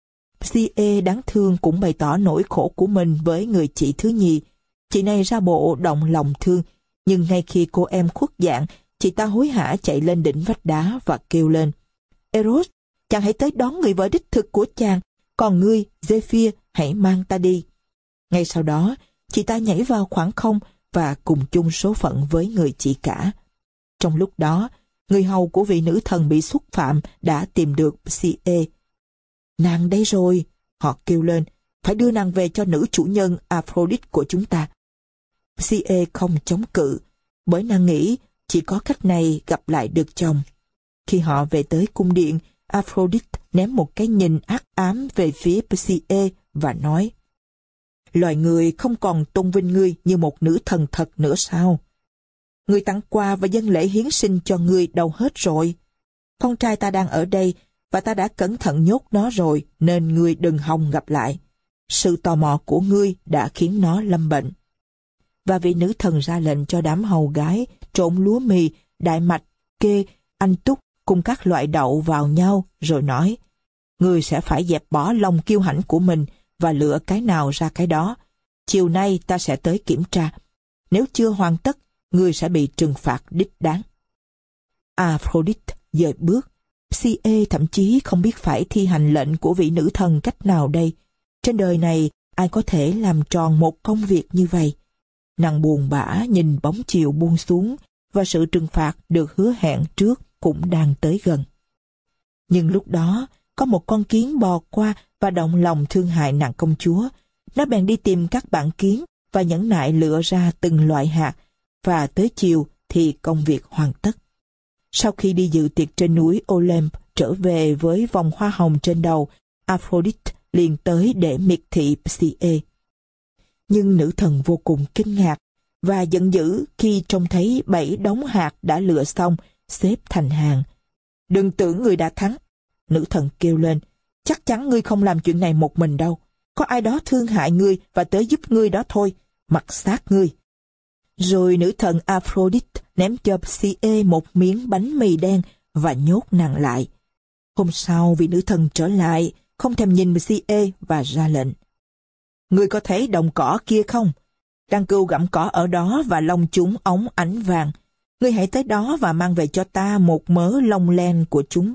Psyche đáng thương cũng bày tỏ nỗi khổ của mình với người chị thứ nhì. Chị này ra bộ động lòng thương, nhưng ngay khi cô em khuất dạng, chị ta hối hả chạy lên đỉnh vách đá và kêu lên: Eros, chàng hãy tới đón người vợ đích thực của chàng, còn ngươi, Zephyr, hãy mang ta đi. Ngay sau đó, chị ta nhảy vào khoảng không và cùng chung số phận với người chị cả. Trong lúc đó, người hầu của vị nữ thần bị xúc phạm đã tìm được Psyche. Nàng đây rồi, họ kêu lên, phải đưa nàng về cho nữ chủ nhân Aphrodite của chúng ta. Psyche không chống cự, bởi nàng nghĩ chỉ có cách này gặp lại được chồng. Khi họ về tới cung điện, Aphrodite ném một cái nhìn ác ám về phía Psyche và nói: Loài người không còn tôn vinh ngươi như một nữ thần thật nữa sao? Ngươi tặng quà và dâng lễ hiến sinh cho ngươi đâu hết rồi. Con trai ta đang ở đây và ta đã cẩn thận nhốt nó rồi, nên ngươi đừng hòng gặp lại. Sự tò mò của ngươi đã khiến nó lâm bệnh. Và vị nữ thần ra lệnh cho đám hầu gái trộn lúa mì, đại mạch, kê, anh túc cùng các loại đậu vào nhau, rồi nói: Ngươi sẽ phải dẹp bỏ lòng kiêu hãnh của mình và lựa cái nào ra cái đó. Chiều nay ta sẽ tới kiểm tra. Nếu chưa hoàn tất, ngươi sẽ bị trừng phạt đích đáng. Aphrodite dời bước. Psyche thậm chí không biết phải thi hành lệnh của vị nữ thần cách nào đây. Trên đời này, ai có thể làm tròn một công việc như vậy? Nàng buồn bã nhìn bóng chiều buông xuống và sự trừng phạt được hứa hẹn trước cũng đang tới gần. Nhưng lúc đó, có một con kiến bò qua và động lòng thương hại nàng công chúa. Nó bèn đi tìm các bạn kiến và nhẫn nại lựa ra từng loại hạt, và tới chiều thì công việc hoàn tất. Sau khi đi dự tiệc trên núi Olymp trở về với vòng hoa hồng trên đầu, Aphrodite liền tới để miệt thị Psyche. Nhưng nữ thần vô cùng kinh ngạc và giận dữ khi trông thấy 7 đống hạt đã lựa xong xếp thành hàng. Đừng tưởng người đã thắng, nữ thần kêu lên, chắc chắn ngươi không làm chuyện này một mình đâu. Có ai đó thương hại ngươi và tới giúp ngươi đó thôi, mặc xác ngươi. Rồi nữ thần Aphrodite ném cho Psyche một miếng bánh mì đen và nhốt nàng lại. Hôm sau vị nữ thần trở lại, không thèm nhìn Psyche và ra lệnh: Ngươi có thấy đồng cỏ kia không? Đàn cừu gặm cỏ ở đó và lông chúng óng ánh vàng. Ngươi hãy tới đó và mang về cho ta một mớ lông len của chúng.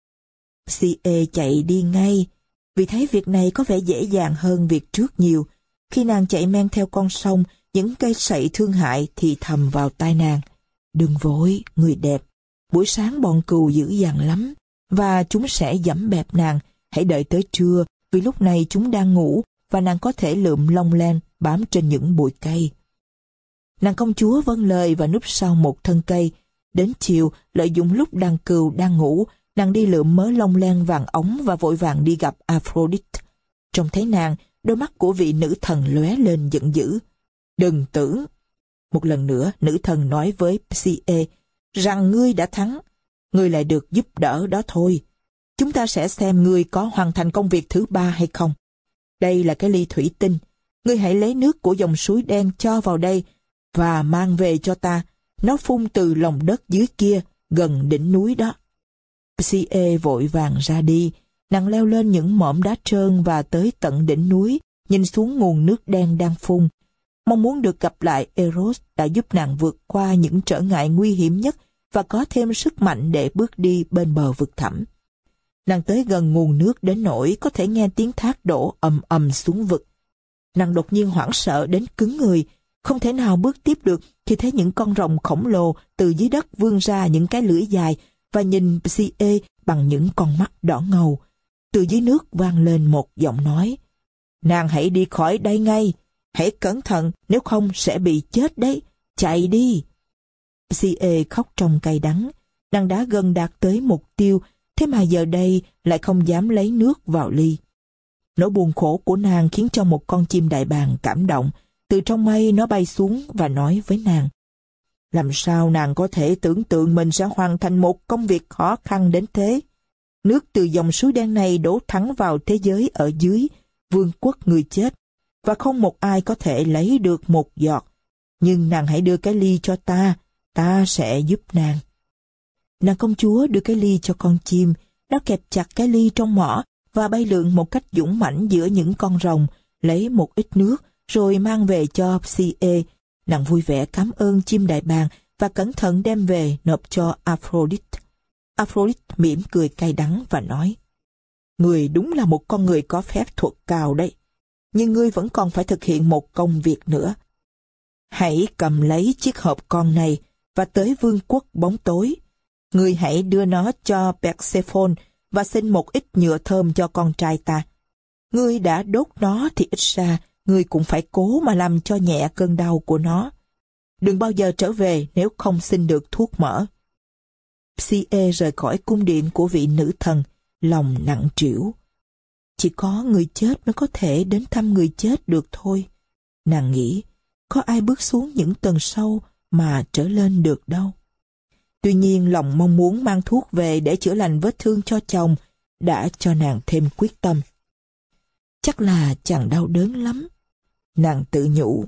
Psyche chạy đi ngay, vì thấy việc này có vẻ dễ dàng hơn việc trước nhiều. Khi nàng chạy men theo con sông, những cây sậy thương hại thì thầm vào tai nàng: Đừng vội, người đẹp. Buổi sáng bọn cừu dữ dằn lắm, và chúng sẽ giẫm bẹp nàng. Hãy đợi tới trưa, vì lúc này chúng đang ngủ, và nàng có thể lượm lông len bám trên những bụi cây. Nàng công chúa vâng lời và núp sau một thân cây. Đến chiều, lợi dụng lúc đàn cừu đang ngủ, nàng đi lượm mớ lông len vàng óng và vội vàng đi gặp Aphrodite. Trông thấy nàng, đôi mắt của vị nữ thần lóe lên giận dữ. Đừng tưởng. Một lần nữa, nữ thần nói với Psyche rằng ngươi đã thắng. Ngươi lại được giúp đỡ đó thôi. Chúng ta sẽ xem ngươi có hoàn thành công việc thứ 3 hay không. Đây là cái ly thủy tinh. Ngươi hãy lấy nước của dòng suối đen cho vào đây và mang về cho ta. Nó phun từ lòng đất dưới kia, gần đỉnh núi đó. Psie vội vàng ra đi. Nàng leo lên những mỏm đá trơn và tới tận đỉnh núi, nhìn xuống nguồn nước đen đang phun. Mong muốn được gặp lại Eros đã giúp nàng vượt qua những trở ngại nguy hiểm nhất và có thêm sức mạnh để bước đi bên bờ vực thẳm. Nàng tới gần nguồn nước đến nỗi có thể nghe tiếng thác đổ ầm ầm xuống vực. Nàng đột nhiên hoảng sợ đến cứng người, không thể nào bước tiếp được khi thấy những con rồng khổng lồ từ dưới đất vươn ra những cái lưỡi dài và nhìn Psie bằng những con mắt đỏ ngầu. Từ dưới nước vang lên một giọng nói: "Nàng hãy đi khỏi đây ngay, hãy cẩn thận, nếu không sẽ bị chết đấy, chạy đi." Psie khóc trong cay đắng. Nàng đã gần đạt tới mục tiêu, thế mà giờ đây lại không dám lấy nước vào ly. Nỗi buồn khổ của nàng khiến cho một con chim đại bàng cảm động. Từ trong mây nó bay xuống và nói với nàng: "Làm sao nàng có thể tưởng tượng mình sẽ hoàn thành một công việc khó khăn đến thế? Nước từ dòng suối đen này đổ thẳng vào thế giới ở dưới, vương quốc người chết, và không một ai có thể lấy được một giọt. Nhưng nàng hãy đưa cái ly cho ta sẽ giúp nàng." Nàng công chúa đưa cái ly cho con chim, nó kẹp chặt cái ly trong mỏ và bay lượn một cách dũng mãnh giữa những con rồng, lấy một ít nước rồi mang về cho Psie. Nàng vui vẻ cảm ơn chim đại bàng và cẩn thận đem về nộp cho Aphrodite. Aphrodite mỉm cười cay đắng và nói: "Người đúng là một con người có phép thuật cao đấy, nhưng ngươi vẫn còn phải thực hiện một công việc nữa. Hãy cầm lấy chiếc hộp con này và tới vương quốc bóng tối. Ngươi hãy đưa nó cho Persephone và xin một ít nhựa thơm cho con trai ta. Ngươi đã đốt nó thì ít ra ngươi cũng phải cố mà làm cho nhẹ cơn đau của nó. Đừng bao giờ trở về nếu không xin được thuốc mỡ." Psie rời khỏi cung điện của vị nữ thần, lòng nặng trĩu. Chỉ có người chết mới có thể đến thăm người chết được thôi. Nàng nghĩ, có ai bước xuống những tầng sâu mà trở lên được đâu. Tuy nhiên lòng mong muốn mang thuốc về để chữa lành vết thương cho chồng đã cho nàng thêm quyết tâm. Chắc là chàng đau đớn lắm, nàng tự nhủ.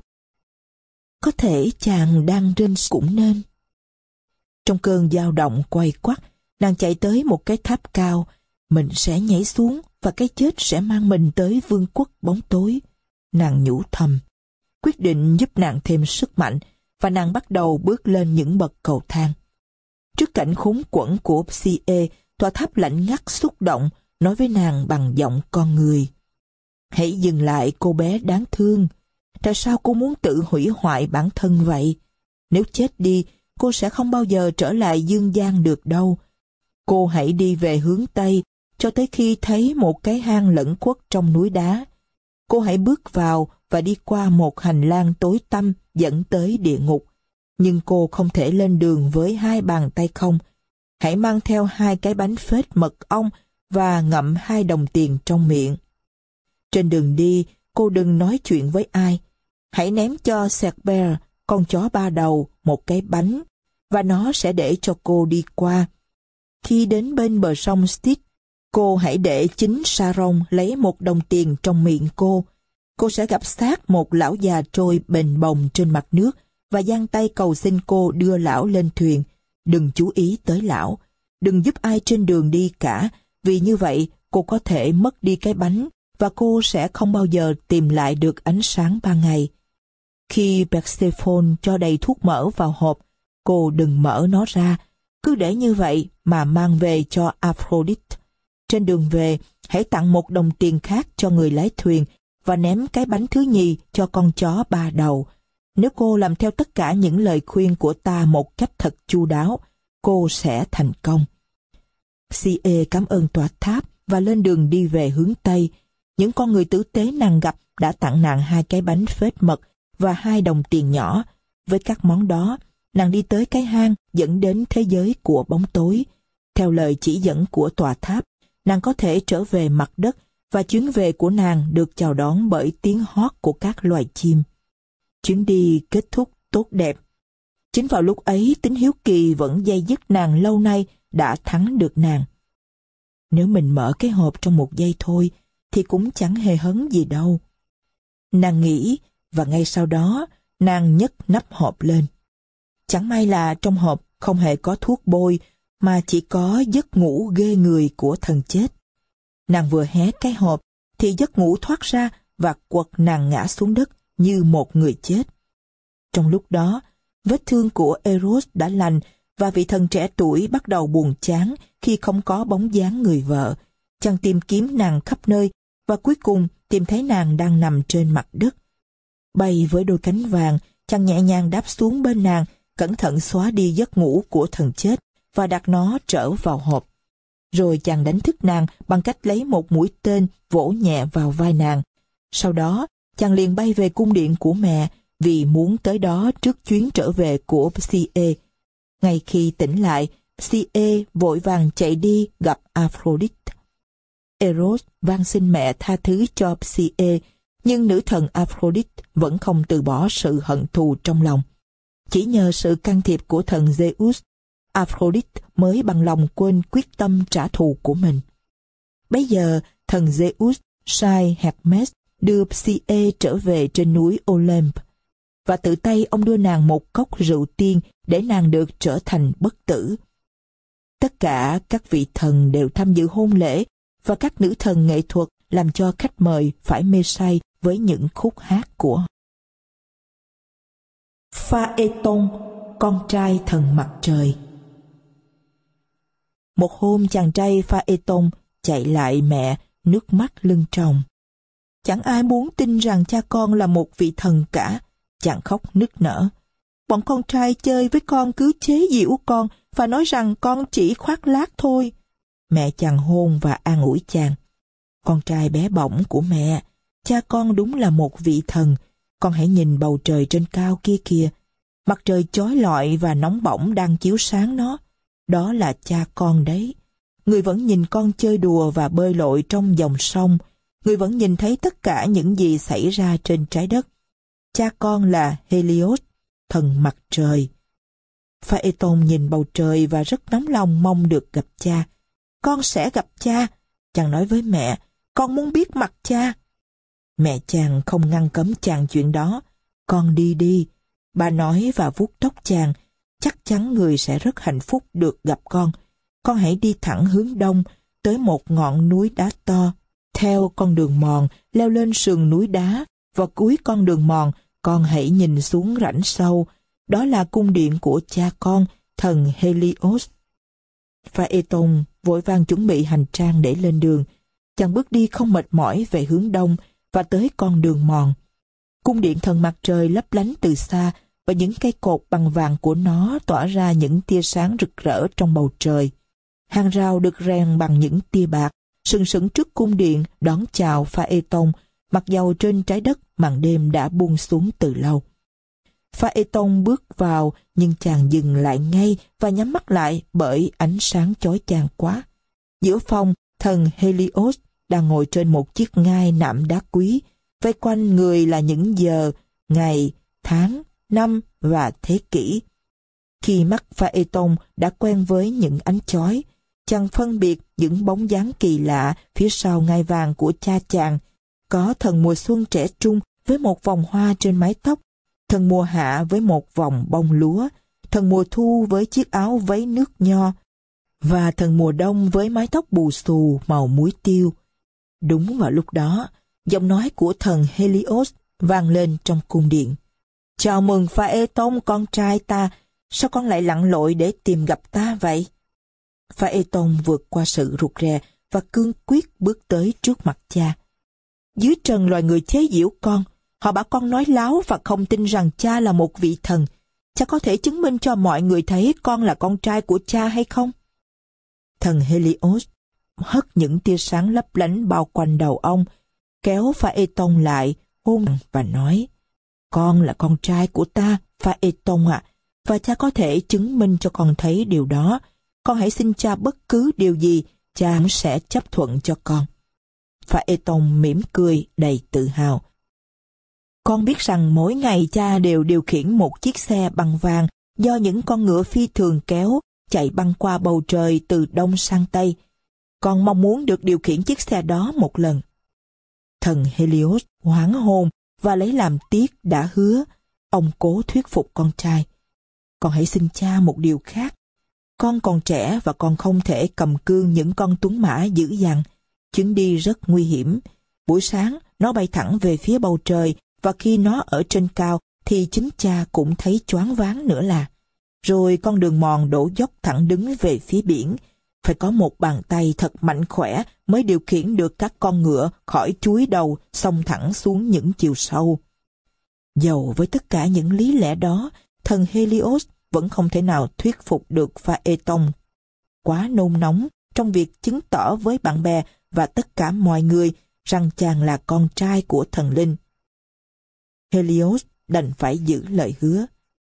Có thể chàng đang rên cũng nên. Trong cơn dao động quay quắt, nàng chạy tới một cái tháp cao. Mình sẽ nhảy xuống và cái chết sẽ mang mình tới vương quốc bóng tối. Nàng nhủ thầm. Quyết định giúp nàng thêm sức mạnh và nàng bắt đầu bước lên những bậc cầu thang. Trước cảnh khốn quẫn của Psie, tòa tháp lạnh ngắt xúc động, nói với nàng bằng giọng con người: "Hãy dừng lại, cô bé đáng thương. Tại sao cô muốn tự hủy hoại bản thân vậy? Nếu chết đi, cô sẽ không bao giờ trở lại dương gian được đâu. Cô hãy đi về hướng Tây cho tới khi thấy một cái hang lẩn khuất trong núi đá. Cô hãy bước vào và đi qua một hành lang tối tăm dẫn tới địa ngục. Nhưng cô không thể lên đường với 2 bàn tay không. Hãy mang theo 2 cái bánh phết mật ong và ngậm 2 đồng tiền trong miệng. Trên đường đi, cô đừng nói chuyện với ai. Hãy ném cho Cerber, con chó 3 đầu, một cái bánh, và nó sẽ để cho cô đi qua. Khi đến bên bờ sông Styx, cô hãy để chính Saron lấy 1 đồng tiền trong miệng cô. Cô sẽ gặp xác một lão già trôi bềnh bồng trên mặt nước và giang tay cầu xin cô đưa lão lên thuyền. Đừng chú ý tới lão, đừng giúp ai trên đường đi cả, vì như vậy cô có thể mất đi cái bánh và cô sẽ không bao giờ tìm lại được ánh sáng ban ngày. Khi Persephone cho đầy thuốc mỡ vào hộp, cô đừng mở nó ra, cứ để như vậy mà mang về cho Aphrodite. Trên đường về, hãy tặng 1 đồng tiền khác cho người lái thuyền và ném cái bánh thứ nhì cho con chó 3 đầu. Nếu cô làm theo tất cả những lời khuyên của ta một cách thật chu đáo, cô sẽ thành công. Psie cảm ơn tòa tháp và lên đường đi về hướng Tây. Những con người tử tế nàng gặp đã tặng nàng 2 cái bánh phết mật và 2 đồng tiền nhỏ. Với các món đó, nàng đi tới cái hang dẫn đến thế giới của bóng tối. Theo lời chỉ dẫn của tòa tháp, nàng có thể trở về mặt đất và chuyến về của nàng được chào đón bởi tiếng hót của các loài chim. Chuyến đi kết thúc tốt đẹp. Chính vào lúc ấy, tính hiếu kỳ vẫn day dứt nàng lâu nay đã thắng được nàng. Nếu mình mở cái hộp trong 1 giây thôi, thì cũng chẳng hề hấn gì đâu. Nàng nghĩ, và ngay sau đó, nàng nhấc nắp hộp lên. Chẳng may là trong hộp không hề có thuốc bôi, mà chỉ có giấc ngủ ghê người của thần chết. Nàng vừa hé cái hộp, thì giấc ngủ thoát ra và quật nàng ngã xuống đất như một người chết. Trong lúc đó, vết thương của Eros đã lành và vị thần trẻ tuổi bắt đầu buồn chán khi không có bóng dáng người vợ. Chàng tìm kiếm nàng khắp nơi và cuối cùng tìm thấy nàng đang nằm trên mặt đất. Bay với đôi cánh vàng, chàng nhẹ nhàng đáp xuống bên nàng, cẩn thận xóa đi giấc ngủ của thần chết và đặt nó trở vào hộp. Rồi chàng đánh thức nàng bằng cách lấy một mũi tên vỗ nhẹ vào vai nàng. Sau đó, chàng liền bay về cung điện của mẹ vì muốn tới đó trước chuyến trở về của Psyche. Ngay khi tỉnh lại, Psyche vội vàng chạy đi gặp Aphrodite. Eros van xin mẹ tha thứ cho Psyche, nhưng nữ thần Aphrodite vẫn không từ bỏ sự hận thù trong lòng. Chỉ nhờ sự can thiệp của thần Zeus, Aphrodite mới bằng lòng quên quyết tâm trả thù của mình. Bấy giờ, thần Zeus sai Hermes đưa Psyche trở về trên núi Olymp, và tự tay ông đưa nàng một cốc rượu tiên để nàng được trở thành bất tử. Tất cả các vị thần đều tham dự hôn lễ, và các nữ thần nghệ thuật làm cho khách mời phải mê say với những khúc hát của họ. Phaeton, con trai thần mặt trời. Một hôm chàng trai Phaeton chạy lại mẹ, nước mắt lưng tròng. Chẳng ai muốn tin rằng cha con là một vị thần cả. Chàng khóc nức nở. Bọn con trai chơi với con cứ chế giễu con và nói rằng con chỉ khoác lác thôi. Mẹ chàng hôn và an ủi chàng. Con trai bé bỏng của mẹ, cha con đúng là một vị thần. Con hãy nhìn bầu trời trên cao kia kìa. Mặt trời chói lọi và nóng bỏng đang chiếu sáng nó. Đó là cha con đấy. Người vẫn nhìn con chơi đùa và bơi lội trong dòng sông. Người vẫn nhìn thấy tất cả những gì xảy ra trên trái đất. Cha con là Helios, thần mặt trời. Phaeton nhìn bầu trời và rất nóng lòng mong được gặp cha. Con sẽ gặp cha, chàng nói với mẹ. Con muốn biết mặt cha. Mẹ chàng không ngăn cấm chàng chuyện đó. Con đi đi, bà nói và vuốt tóc chàng. Chắc chắn người sẽ rất hạnh phúc được gặp con. Con hãy đi thẳng hướng đông tới một ngọn núi đá to. Theo con đường mòn leo lên sườn núi đá, và cuối con đường mòn con hãy nhìn xuống rãnh sâu. Đó là cung điện của cha con, thần Helios. Phaeton vội vàng chuẩn bị hành trang để lên đường. Chàng bước đi không mệt mỏi về hướng đông và tới con đường mòn. Cung điện thần mặt trời lấp lánh từ xa, và những cây cột bằng vàng của nó tỏa ra những tia sáng rực rỡ trong bầu trời. Hàng rào được rèn bằng những tia bạc, sừng sững trước cung điện đón chào Phaeton, mặc dầu trên trái đất màn đêm đã buông xuống từ lâu. Phaeton bước vào, nhưng chàng dừng lại ngay và nhắm mắt lại bởi ánh sáng chói chang quá. Giữa phòng, thần Helios đang ngồi trên một chiếc ngai nạm đá quý, vây quanh người là những giờ, ngày, tháng, năm và thế kỷ. Khi mắt Phaeton đã quen với những ánh chói, chàng phân biệt những bóng dáng kỳ lạ phía sau ngai vàng của cha chàng. Có thần mùa xuân trẻ trung với một vòng hoa trên mái tóc, thần mùa hạ với một vòng bông lúa, thần mùa thu với chiếc áo váy nước nho, và thần mùa đông với mái tóc bù xù màu muối tiêu. Đúng vào lúc đó, giọng nói của thần Helios vang lên trong cung điện. Chào mừng Phaeton, con trai ta, sao con lại lặn lội để tìm gặp ta vậy? Phaeton vượt qua sự rụt rè và cương quyết bước tới trước mặt cha. Dưới trần loài người chế giễu con, họ bảo con nói láo và không tin rằng cha là một vị thần. Cha có thể chứng minh cho mọi người thấy con là con trai của cha hay không? Thần Helios hất những tia sáng lấp lánh bao quanh đầu ông, kéo Phaeton lại, hôn và nói: Con là con trai của ta, Phaeton ạ, và cha có thể chứng minh cho con thấy điều đó. Con hãy xin cha bất cứ điều gì, cha sẽ chấp thuận cho con. Phaeton mỉm cười đầy tự hào. Con biết rằng mỗi ngày cha đều điều khiển một chiếc xe bằng vàng do những con ngựa phi thường kéo, chạy băng qua bầu trời từ đông sang tây. Con mong muốn được điều khiển chiếc xe đó một lần. Thần Helios hoảng hồn và lấy làm tiếc đã hứa. Ông cố thuyết phục con trai. Con hãy xin cha một điều khác. Con còn trẻ và con không thể cầm cương những con tuấn mã dữ dằn. Chuyến đi rất nguy hiểm. Buổi sáng nó bay thẳng về phía bầu trời, và khi nó ở trên cao thì chính cha cũng thấy choáng váng nữa là. Rồi con đường mòn đổ dốc thẳng đứng về phía biển. Phải có một bàn tay thật mạnh khỏe mới điều khiển được các con ngựa khỏi chúi đầu xông thẳng xuống những chiều sâu. Dầu với tất cả những lý lẽ đó, thần Helios vẫn không thể nào thuyết phục được Phaethon. Quá nôn nóng trong việc chứng tỏ với bạn bè và tất cả mọi người rằng chàng là con trai của thần linh. Helios đành phải giữ lời hứa.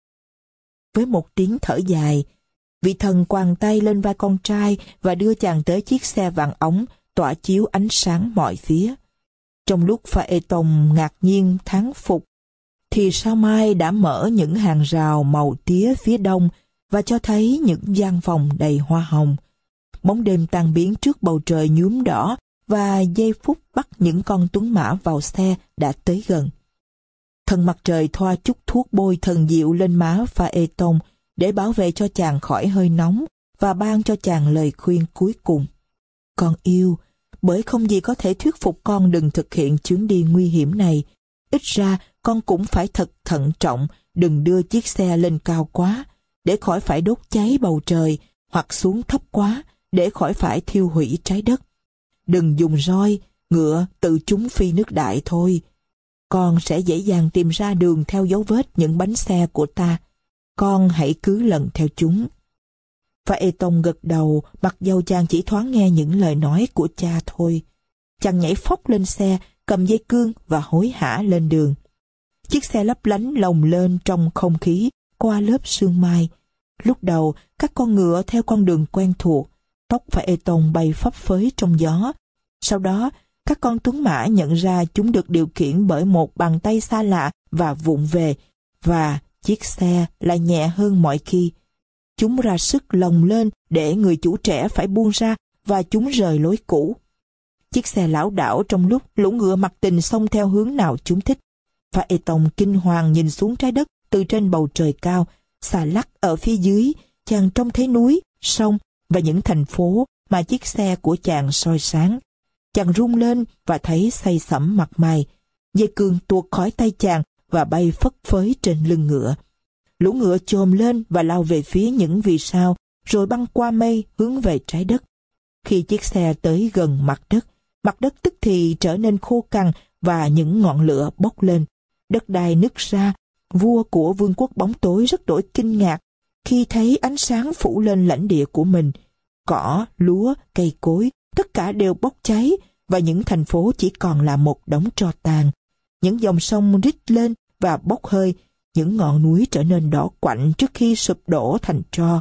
Với một tiếng thở dài, vị thần quàng tay lên vai con trai và đưa chàng tới chiếc xe vàng óng tỏa chiếu ánh sáng mọi phía. Trong lúc Phaethon ngạc nhiên thán phục, thì sao mai đã mở những hàng rào màu tía phía đông và cho thấy những gian phòng đầy hoa hồng. Bóng đêm tan biến trước bầu trời nhuốm đỏ, và giây phút bắt những con tuấn mã vào xe đã tới gần. Thần mặt trời thoa chút thuốc bôi thần diệu lên má Phaethon để bảo vệ cho chàng khỏi hơi nóng và ban cho chàng lời khuyên cuối cùng. Con yêu, bởi không gì có thể thuyết phục con đừng thực hiện chuyến đi nguy hiểm này. Ít ra con cũng phải thật thận trọng, đừng đưa chiếc xe lên cao quá, để khỏi phải đốt cháy bầu trời, hoặc xuống thấp quá, để khỏi phải thiêu hủy trái đất. Đừng dùng roi, ngựa tự chúng phi nước đại thôi. Con sẽ dễ dàng tìm ra đường theo dấu vết những bánh xe của ta. Con hãy cứ lần theo chúng. Phaethon gật đầu, mặc dầu chàng chỉ thoáng nghe những lời nói của cha thôi. Chàng nhảy phóc lên xe, cầm dây cương và hối hả lên đường. Chiếc xe lấp lánh lồng lên trong không khí qua lớp sương mai. Lúc đầu, các con ngựa theo con đường quen thuộc, tóc Phaethon bay phấp phới trong gió. Sau đó, các con tuấn mã nhận ra chúng được điều khiển bởi một bàn tay xa lạ và vụng về, và chiếc xe lại nhẹ hơn mọi khi. Chúng ra sức lồng lên để người chủ trẻ phải buông ra, và chúng rời lối cũ. Chiếc xe lảo đảo trong lúc lũ ngựa mặc tình xông theo hướng nào chúng thích. Phaethon kinh hoàng nhìn xuống trái đất từ trên bầu trời cao. Xà lắc ở phía dưới, chàng trông thấy núi, sông và những thành phố mà chiếc xe của chàng soi sáng. Chàng rung lên và thấy say sẩm mặt mày. Dây cương tuột khỏi tay chàng và bay phất phới trên lưng ngựa. Lũ ngựa chồm lên và lao về phía những vì sao, rồi băng qua mây hướng về trái đất. Khi chiếc xe tới gần mặt đất tức thì trở nên khô cằn và những ngọn lửa bốc lên. Đất đai nứt ra. Vua của vương quốc bóng tối rất đổi kinh ngạc khi thấy ánh sáng phủ lên lãnh địa của mình. Cỏ, lúa, cây cối, tất cả đều bốc cháy, và những thành phố chỉ còn là một đống tro tàn. Những dòng sông rít lên và bốc hơi, những ngọn núi trở nên đỏ quạnh trước khi sụp đổ thành tro.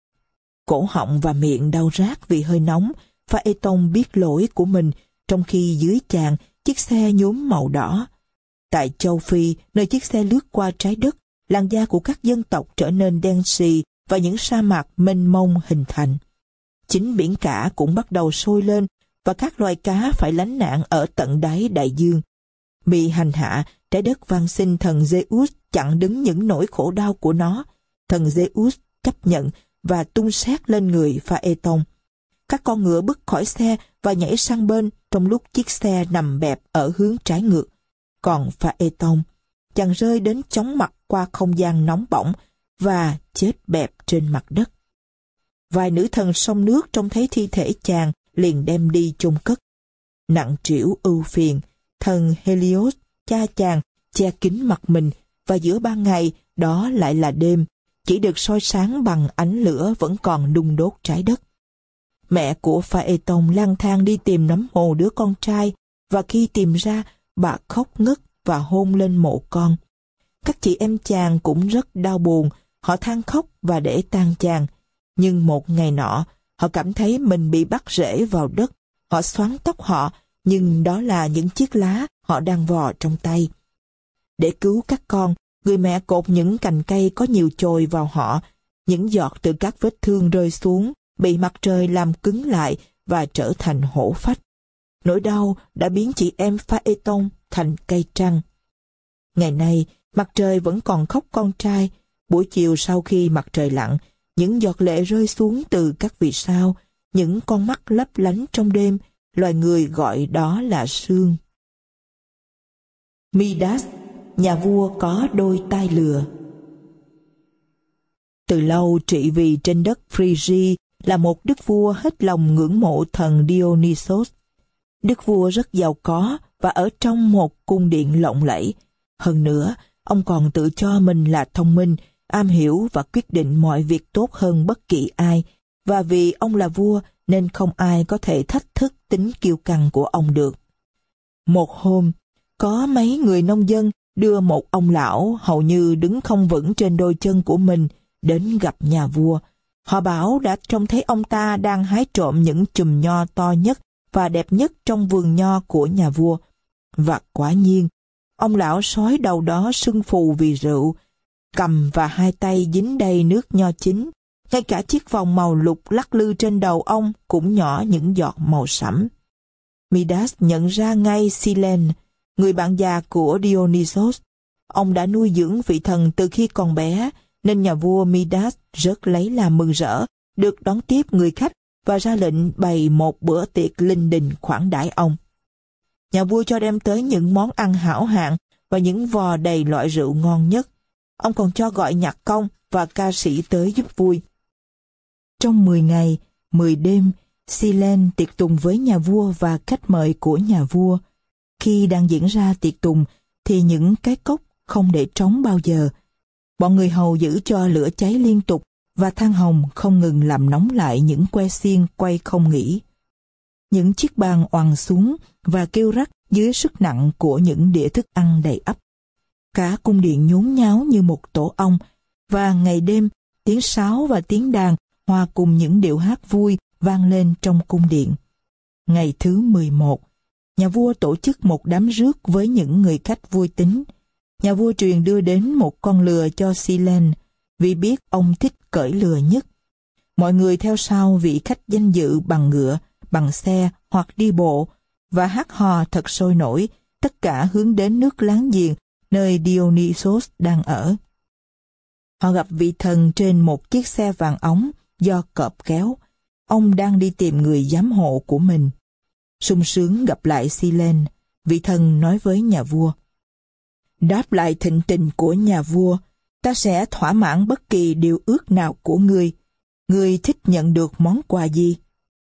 Cổ họng và miệng đau rát vì hơi nóng, Phaethon biết lỗi của mình, trong khi dưới chàng chiếc xe nhuốm màu đỏ. Tại châu Phi, nơi chiếc xe lướt qua trái đất, làn da của các dân tộc trở nên đen xì và những sa mạc mênh mông hình thành. Chính biển cả cũng bắt đầu sôi lên và các loài cá phải lánh nạn ở tận đáy đại dương. Bị hành hạ, trái đất van xin thần Zeus chặn đứng những nỗi khổ đau của nó. Thần Zeus chấp nhận và tung sét lên người Phaethon. Các con ngựa bứt khỏi xe và nhảy sang bên trong lúc chiếc xe nằm bẹp ở hướng trái ngược. Còn Phaethon, chàng rơi đến chóng mặt qua không gian nóng bỏng và chết bẹp trên mặt đất. Vài nữ thần sông nước trông thấy thi thể chàng liền đem đi chôn cất. Nặng trĩu ưu phiền, thần Helios, cha chàng, che kín mặt mình, và giữa ban ngày đó lại là đêm, chỉ được soi sáng bằng ánh lửa vẫn còn đun đốt trái đất. Mẹ của Phaethon lang thang đi tìm nấm mồ đứa con trai, và khi tìm ra, bà khóc ngất và hôn lên mộ con. Các chị em chàng cũng rất đau buồn, họ than khóc và để tang chàng. Nhưng một ngày nọ, họ cảm thấy mình bị bắt rễ vào đất. Họ xoắn tóc họ, nhưng đó là những chiếc lá họ đang vò trong tay. Để cứu các con, người mẹ cột những cành cây có nhiều chồi vào họ. Những giọt từ các vết thương rơi xuống, bị mặt trời làm cứng lại và trở thành hổ phách. nỗi đau đã biến chị em Phaeton thành cây trăng. Ngày nay, mặt trời vẫn còn khóc con trai. Buổi chiều sau khi mặt trời lặn, những giọt lệ rơi xuống từ các vì sao, những con mắt lấp lánh trong đêm, loài người gọi đó là sương. Midas, nhà vua có đôi tai lừa. Từ lâu trị vì trên đất Phrygia là một đức vua hết lòng ngưỡng mộ thần Dionysos. Đức vua rất giàu có và ở trong một cung điện lộng lẫy. Hơn nữa, ông còn tự cho mình là thông minh, am hiểu và quyết định mọi việc tốt hơn bất kỳ ai, và vì ông là vua nên không ai có thể thách thức tính kiêu căng của ông được. Một hôm, có mấy người nông dân đưa một ông lão hầu như đứng không vững trên đôi chân của mình đến gặp nhà vua. Họ bảo đã trông thấy ông ta đang hái trộm những chùm nho to nhất và đẹp nhất trong vườn nho của nhà vua. Và quả nhiên, ông lão sói đầu đó sưng phù vì rượu, cầm và hai tay dính đầy nước nho chín. Ngay cả chiếc vòng màu lục lắc lư trên đầu ông cũng nhỏ những giọt màu sẫm. Midas nhận ra ngay Silene, người bạn già của Dionysos. Ông đã nuôi dưỡng vị thần từ khi còn bé, nên nhà vua Midas rất lấy làm mừng rỡ được đón tiếp người khách và ra lệnh bày một bữa tiệc linh đình khoản đãi ông. Nhà vua cho đem tới những món ăn hảo hạng và những vò đầy loại rượu ngon nhất. Ông còn cho gọi nhạc công và ca sĩ tới giúp vui. Trong 10 ngày, 10 đêm, Silene tiệc tùng với nhà vua và khách mời của nhà vua. Khi đang diễn ra tiệc tùng, thì những cái cốc không để trống bao giờ. Bọn người hầu giữ cho lửa cháy liên tục và than hồng không ngừng làm nóng lại những que xiên quay không nghỉ. Những chiếc bàn oằn xuống và kêu rắc dưới sức nặng của những đĩa thức ăn đầy ắp. Cả cung điện nhốn nháo như một tổ ong, và ngày đêm tiếng sáo và tiếng đàn hòa cùng những điệu hát vui vang lên trong cung điện. Ngày thứ 11, nhà vua tổ chức một đám rước với những người khách vui tính. Nhà vua truyền đưa đến một con lừa cho Silene, vì biết ông thích cưỡi lừa nhất. Mọi người theo sau vị khách danh dự bằng ngựa, bằng xe hoặc đi bộ, và hát hò thật sôi nổi, tất cả hướng đến nước láng giềng nơi Dionysos đang ở. Họ gặp vị thần trên một chiếc xe vàng óng do cọp kéo. Ông đang đi tìm người giám hộ của mình. Sung sướng gặp lại Silene, vị thần nói với nhà vua: "Đáp lại thịnh tình của nhà vua, ta sẽ thỏa mãn bất kỳ điều ước nào của ngươi. Ngươi thích nhận được món quà gì?"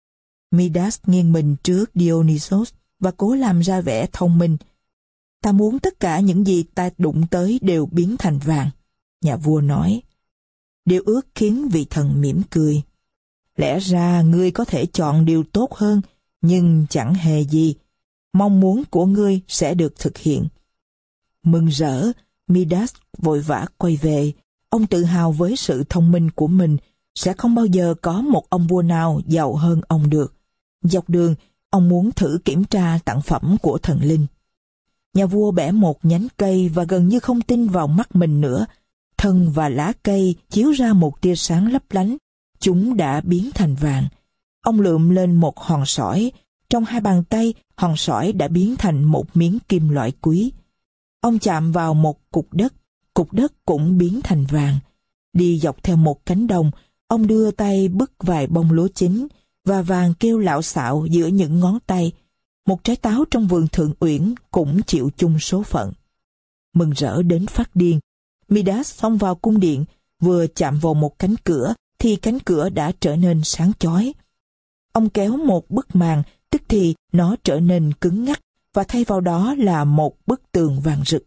Midas nghiêng mình trước Dionysos và cố làm ra vẻ thông minh. "Ta muốn tất cả những gì ta đụng tới đều biến thành vàng," nhà vua nói. Điều ước khiến vị thần mỉm cười. "Lẽ ra ngươi có thể chọn điều tốt hơn, nhưng chẳng hề gì. Mong muốn của ngươi sẽ được thực hiện." Mừng rỡ, Midas vội vã quay về. Ông tự hào với sự thông minh của mình. Sẽ không bao giờ có một ông vua nào giàu hơn ông được. Dọc đường, ông muốn thử kiểm tra tặng phẩm của thần linh. Nhà vua bẻ một nhánh cây và gần như không tin vào mắt mình nữa. Thân và lá cây chiếu ra một tia sáng lấp lánh. Chúng đã biến thành vàng. Ông lượm lên một hòn sỏi. Trong hai bàn tay, hòn sỏi đã biến thành một miếng kim loại quý. Ông chạm vào một cục đất cũng biến thành vàng. Đi dọc theo một cánh đồng, ông đưa tay bứt vài bông lúa chín, và vàng kêu lạo xạo giữa những ngón tay. Một trái táo trong vườn Thượng Uyển cũng chịu chung số phận. Mừng rỡ đến phát điên, Midas xông vào cung điện, vừa chạm vào một cánh cửa thì cánh cửa đã trở nên sáng chói. Ông kéo một bức màn, tức thì nó trở nên cứng ngắc, và thay vào đó là một bức tường vàng rực.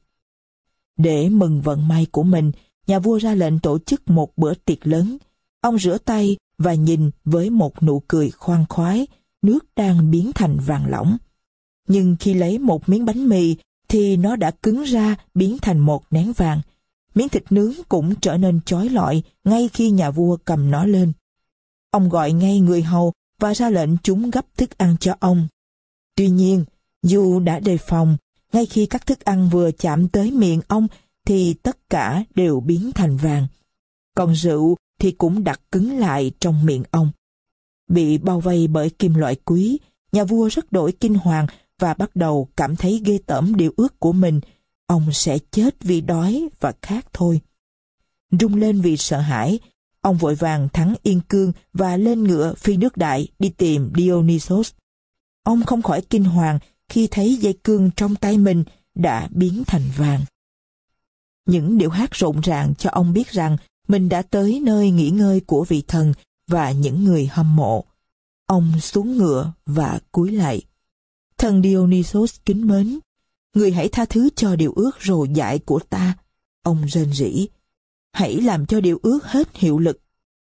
Để mừng vận may của mình, nhà vua ra lệnh tổ chức một bữa tiệc lớn. Ông rửa tay và nhìn với một nụ cười khoan khoái, nước đang biến thành vàng lỏng. Nhưng khi lấy một miếng bánh mì thì nó đã cứng ra biến thành một nén vàng. Miếng thịt nướng cũng trở nên chói lọi ngay khi nhà vua cầm nó lên. Ông gọi ngay người hầu và ra lệnh chúng gấp thức ăn cho ông. Tuy nhiên, dù đã đề phòng, ngay khi các thức ăn vừa chạm tới miệng ông thì tất cả đều biến thành vàng. Còn rượu thì cũng đặc cứng lại trong miệng ông. Bị bao vây bởi kim loại quý, Nhà vua rất đổi kinh hoàng và bắt đầu cảm thấy ghê tởm điều ước của mình. Ông sẽ chết vì đói và khát thôi. Rung lên vì sợ hãi, ông vội vàng thắng Yên Cương và lên ngựa phi nước đại đi tìm Dionysos. Ông không khỏi kinh hoàng khi thấy dây cương trong tay mình đã biến thành vàng. Những điệu hát rộn ràng cho ông biết rằng mình đã tới nơi nghỉ ngơi của vị thần và những người hâm mộ. Ông xuống ngựa và cúi lạy. Thần Dionysos kính mến, người hãy tha thứ cho điều ước rồ dại của ta. Ông rên rỉ. Hãy làm cho điều ước hết hiệu lực.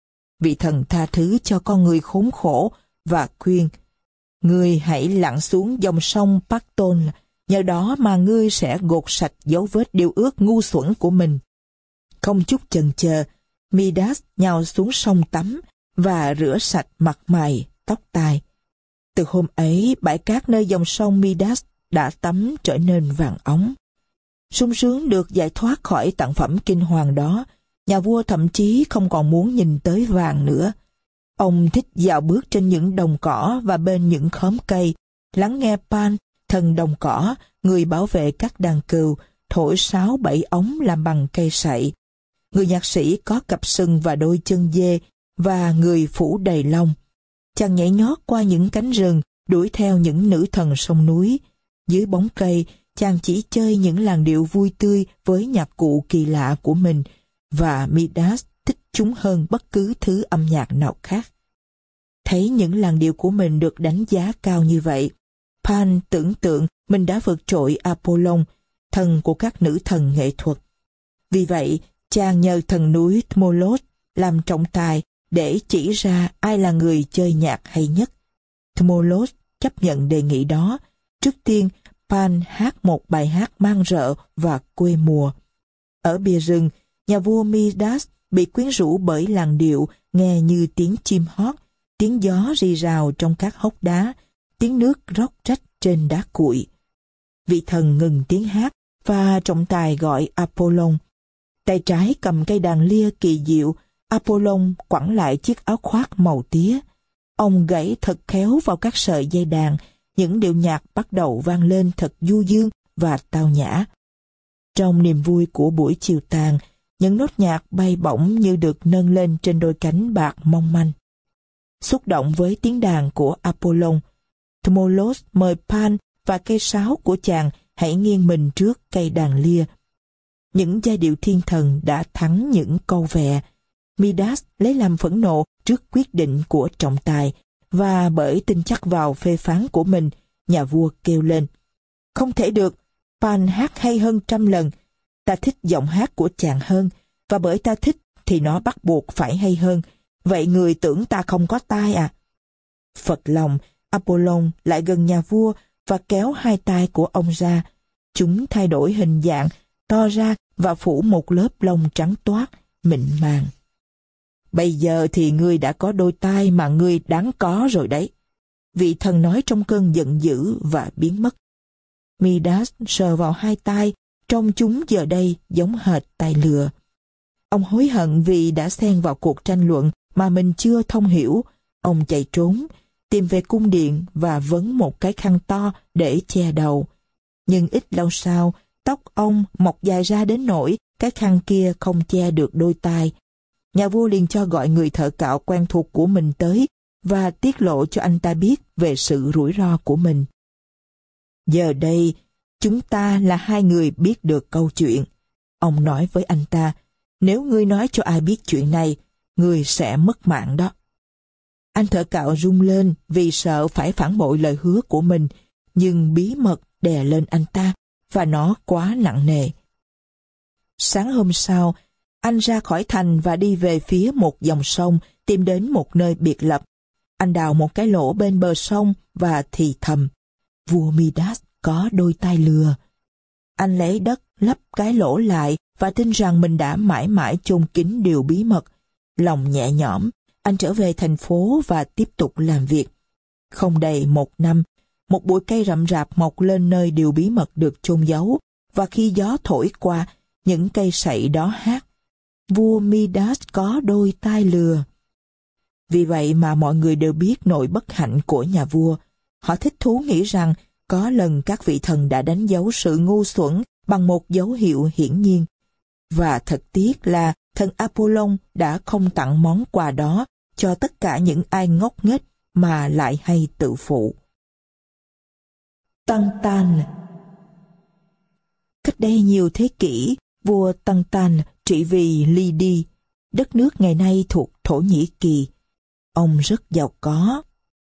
Vị thần tha thứ cho con người khốn khổ và khuyên, ngươi hãy lặn xuống dòng sông Pacton, nhờ đó mà ngươi sẽ gột sạch dấu vết điều ước ngu xuẩn của mình. Không chút chần chờ, Midas nhào xuống sông tắm và rửa sạch mặt mày, tóc tai. Từ hôm ấy, bãi cát nơi dòng sông Midas đã tắm trở nên vàng óng. Sung sướng được giải thoát khỏi tặng phẩm kinh hoàng đó, nhà vua thậm chí không còn muốn nhìn tới vàng nữa. Ông thích dạo bước trên những đồng cỏ và bên những khóm cây, lắng nghe Pan, thần đồng cỏ, người bảo vệ các đàn cừu, thổi 6-7 ống làm bằng cây sậy. Người nhạc sĩ có cặp sừng và đôi chân dê, và người phủ đầy lông. Chàng nhảy nhót qua những cánh rừng, đuổi theo những nữ thần sông núi. Dưới bóng cây, chàng chỉ chơi những làn điệu vui tươi với nhạc cụ kỳ lạ của mình, và Midas thích chúng hơn bất cứ thứ âm nhạc nào khác. Thấy những làn điệu của mình được đánh giá cao như vậy, Pan tưởng tượng mình đã vượt trội Apollon, thần của các nữ thần nghệ thuật. Vì vậy, chàng nhờ thần núi Tmolus làm trọng tài để chỉ ra ai là người chơi nhạc hay nhất. Tmolus chấp nhận đề nghị đó. Trước tiên, Pan hát một bài hát mang rợ và quê mùa. Ở bìa rừng, nhà vua Midas bị quyến rũ bởi làn điệu nghe như tiếng chim hót, tiếng gió rì rào trong các hốc đá, tiếng nước róc rách trên đá cuội. Vị thần ngừng tiếng hát và trọng tài gọi Apollon. Tay trái cầm cây đàn lia kỳ diệu, Apollon quẳng lại chiếc áo khoác màu tía. Ông gảy thật khéo vào các sợi dây đàn, những điệu nhạc bắt đầu vang lên thật du dương và tao nhã. Trong niềm vui của buổi chiều tàn, những nốt nhạc bay bổng như được nâng lên trên đôi cánh bạc mong manh. Xúc động với tiếng đàn của Apollon, Tmolus mời Pan và cây sáo của chàng hãy nghiêng mình trước cây đàn lia. Những giai điệu thiên thần đã thắng những câu vẹ. Midas lấy làm phẫn nộ trước quyết định của trọng tài, và bởi tin chắc vào phê phán của mình, nhà vua kêu lên: không thể được, Pan hát hay hơn 100 lần. Ta thích giọng hát của chàng hơn, và bởi ta thích thì nó bắt buộc phải hay hơn. Vậy người tưởng ta không có tai à? Phật lòng, Apollon lại gần nhà vua và kéo hai tai của ông ra. Chúng thay đổi hình dạng, to ra và phủ một lớp lông trắng toát, mịn màng. Bây giờ thì ngươi đã có đôi tai mà ngươi đáng có rồi đấy. Vị thần nói trong cơn giận dữ và biến mất. Midas sờ vào hai tai, trông chúng giờ đây giống hệt tai lừa. Ông hối hận vì đã xen vào cuộc tranh luận mà mình chưa thông hiểu. Ông chạy trốn, tìm về cung điện và vấn một cái khăn to để che đầu. Nhưng ít lâu sau, tóc ông mọc dài ra đến nỗi cái khăn kia không che được đôi tai. Nhà vua liền cho gọi người thợ cạo quen thuộc của mình tới và tiết lộ cho anh ta biết về sự rủi ro của mình. Giờ đây, chúng ta là hai người biết được câu chuyện. Ông nói với anh ta, nếu ngươi nói cho ai biết chuyện này, ngươi sẽ mất mạng đó. Anh thợ cạo run lên vì sợ phải phản bội lời hứa của mình, nhưng bí mật đè lên anh ta và nó quá nặng nề. Sáng hôm sau, anh ra khỏi thành và đi về phía một dòng sông, tìm đến một nơi biệt lập. Anh đào một cái lỗ bên bờ sông và thì thầm: vua Midas có đôi tai lừa. Anh lấy đất lấp cái lỗ lại và tin rằng mình đã mãi mãi chôn kín điều bí mật. Lòng nhẹ nhõm, anh trở về thành phố và tiếp tục làm việc. Không đầy 1 năm, một bụi cây rậm rạp mọc lên nơi điều bí mật được chôn giấu, và khi gió thổi qua, những cây sậy đó hát: vua Midas có đôi tai lừa. Vì vậy mà mọi người đều biết nỗi bất hạnh của nhà vua. Họ thích thú nghĩ rằng có lần các vị thần đã đánh dấu sự ngu xuẩn bằng một dấu hiệu hiển nhiên. Và thật tiếc là thần Apollon đã không tặng món quà đó cho tất cả những ai ngốc nghếch mà lại hay tự phụ. Tăng Tan. Cách đây nhiều thế kỷ, vua Tăng Tan trị vì Lydia, đất nước ngày nay thuộc Thổ Nhĩ Kỳ. Ông rất giàu có.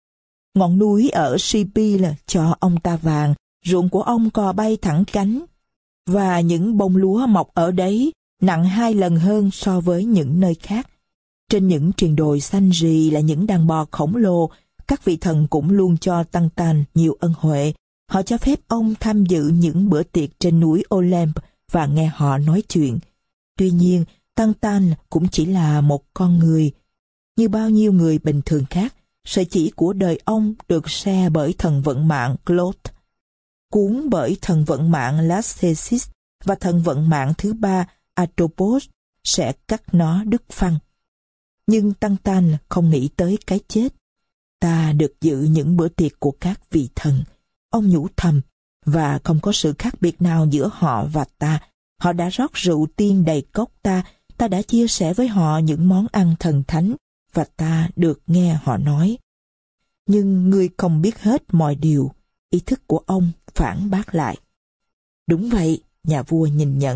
Ngọn núi ở Sipil cho ông ta vàng, ruộng của ông cò bay thẳng cánh, và những bông lúa mọc ở đấy nặng 2 lần hơn so với những nơi khác. Trên những triền đồi xanh rì là những đàn bò khổng lồ. Các vị thần cũng luôn cho Tăng Tan nhiều ân huệ. Họ cho phép ông tham dự những bữa tiệc trên núi Olymp và nghe họ nói chuyện. Tuy nhiên, Tăng Tan cũng chỉ là một con người. Như bao nhiêu người bình thường khác, sợi chỉ của đời ông được xe bởi thần vận mạng Claude, cuốn bởi thần vận mạng Lachesis, và thần vận mạng thứ ba Atropos sẽ cắt nó đứt phăng. Nhưng Tăng Tan không nghĩ tới cái chết. Ta được dự những bữa tiệc của các vị thần, ông nhủ thầm, và không có sự khác biệt nào giữa họ và ta. Họ đã rót rượu tiên đầy cốc ta đã chia sẻ với họ những món ăn thần thánh, và ta được nghe họ nói. Nhưng ngươi không biết hết mọi điều, ý thức của ông phản bác lại. Đúng vậy, nhà vua nhìn nhận.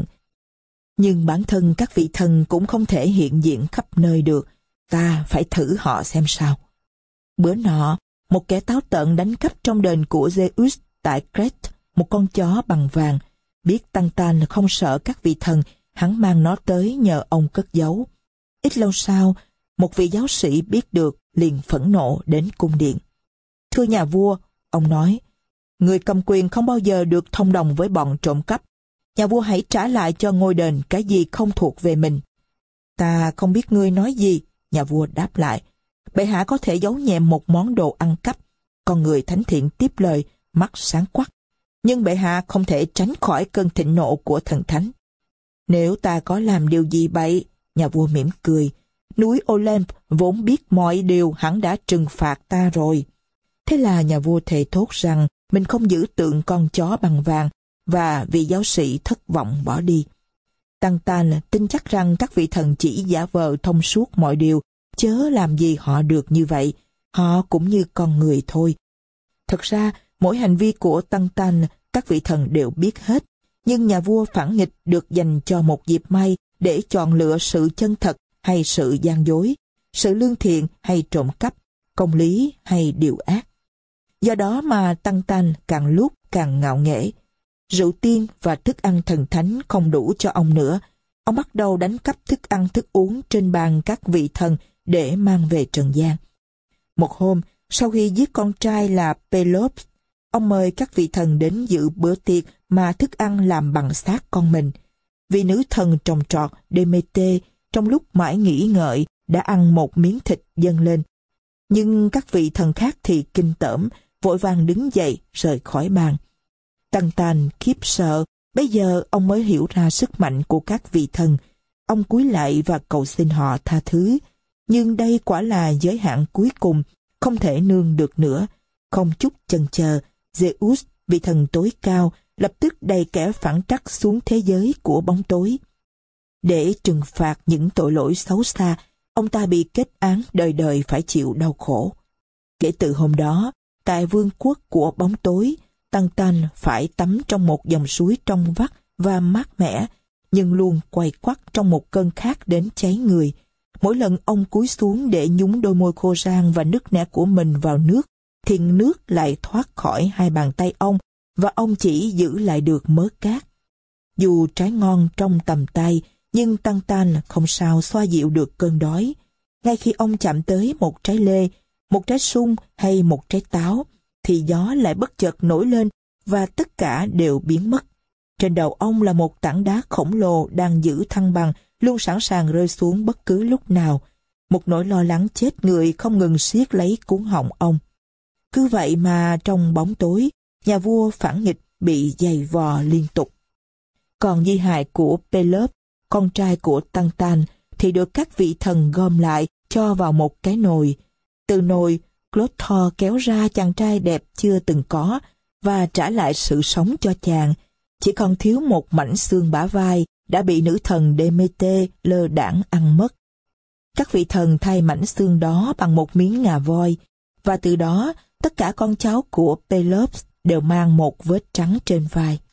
Nhưng bản thân các vị thần cũng không thể hiện diện khắp nơi được, ta phải thử họ xem sao. Bữa nọ, một kẻ táo tợn đánh cắp trong đền của Zeus tại Crete một con chó bằng vàng. Biết Tăng Tan không sợ các vị thần, hắn mang nó tới nhờ ông cất giấu. Ít lâu sau, một vị giáo sĩ biết được liền phẫn nộ đến cung điện. Thưa nhà vua, ông nói, người cầm quyền không bao giờ được thông đồng với bọn trộm cắp. Nhà vua hãy trả lại cho ngôi đền cái gì không thuộc về mình. Ta không biết ngươi nói gì, nhà vua đáp lại. Bệ hạ có thể giấu nhẹm một món đồ ăn cắp. Con người thánh thiện tiếp lời, mắt sáng quắc. Nhưng bệ hạ không thể tránh khỏi cơn thịnh nộ của thần thánh. Nếu ta có làm điều gì bậy, nhà vua mỉm cười, núi Olymp vốn biết mọi điều hẳn đã trừng phạt ta rồi. Thế là nhà vua thề thốt rằng mình không giữ tượng con chó bằng vàng, và vị giáo sĩ thất vọng bỏ đi. Tăng Tan tin chắc rằng các vị thần chỉ giả vờ thông suốt mọi điều, chớ làm gì họ được như vậy, họ cũng như con người thôi. Thật ra, mỗi hành vi của Tăng Tan các vị thần đều biết hết, nhưng nhà vua phản nghịch được dành cho một dịp may để chọn lựa sự chân thật hay sự gian dối, sự lương thiện hay trộm cắp, công lý hay điều ác. Do đó mà Tăng Tan càng lúc càng ngạo nghễ. Rượu tiên và thức ăn thần thánh không đủ cho ông nữa. Ông bắt đầu đánh cắp thức ăn thức uống trên bàn các vị thần để mang về trần gian. Một hôm, sau khi giết con trai là Pelops, ông mời các vị thần đến dự bữa tiệc mà thức ăn làm bằng xác con mình. Vị nữ thần trồng trọt Demeter trong lúc mãi nghĩ ngợi đã ăn một miếng thịt dâng lên. Nhưng các vị thần khác thì kinh tởm, vội vàng đứng dậy rời khỏi bàn. Tăng Tan khiếp sợ, bây giờ ông mới hiểu ra sức mạnh của các vị thần. Ông cúi lại và cầu xin họ tha thứ. Nhưng đây quả là giới hạn cuối cùng, không thể nương được nữa. Không chút chần chờ, Zeus, vị thần tối cao, lập tức đẩy kẻ phản trắc xuống thế giới của bóng tối. Để trừng phạt những tội lỗi xấu xa, ông ta bị kết án đời đời phải chịu đau khổ. Kể từ hôm đó, tại vương quốc của bóng tối, Tăng Tan phải tắm trong một dòng suối trong vắt và mát mẻ, nhưng luôn quay quắt trong một cơn khát đến cháy người. Mỗi lần ông cúi xuống để nhúng đôi môi khô rang và nứt nẻ của mình vào nước, thì nước lại thoát khỏi hai bàn tay ông, và ông chỉ giữ lại được mớ cát. Dù trái ngon trong tầm tay, nhưng Tăng Tan không sao xoa dịu được cơn đói. Ngay khi ông chạm tới một trái lê, một trái sung hay một trái táo, thì gió lại bất chợt nổi lên và tất cả đều biến mất. Trên đầu ông là một tảng đá khổng lồ đang giữ thăng bằng, luôn sẵn sàng rơi xuống bất cứ lúc nào. Một nỗi lo lắng chết người không ngừng siết lấy cuống họng ông. Cứ vậy mà trong bóng tối, nhà vua phản nghịch bị giày vò liên tục. Còn di hài của Pelops, con trai của Tăng Tan, thì được các vị thần gom lại cho vào một cái nồi. Từ nồi, Clothor kéo ra chàng trai đẹp chưa từng có và trả lại sự sống cho chàng. Chỉ còn thiếu một mảnh xương bả vai đã bị nữ thần Demeter lơ đãng ăn mất. Các vị thần thay mảnh xương đó bằng một miếng ngà voi, và từ đó tất cả con cháu của Pelops đều mang một vết trắng trên vai.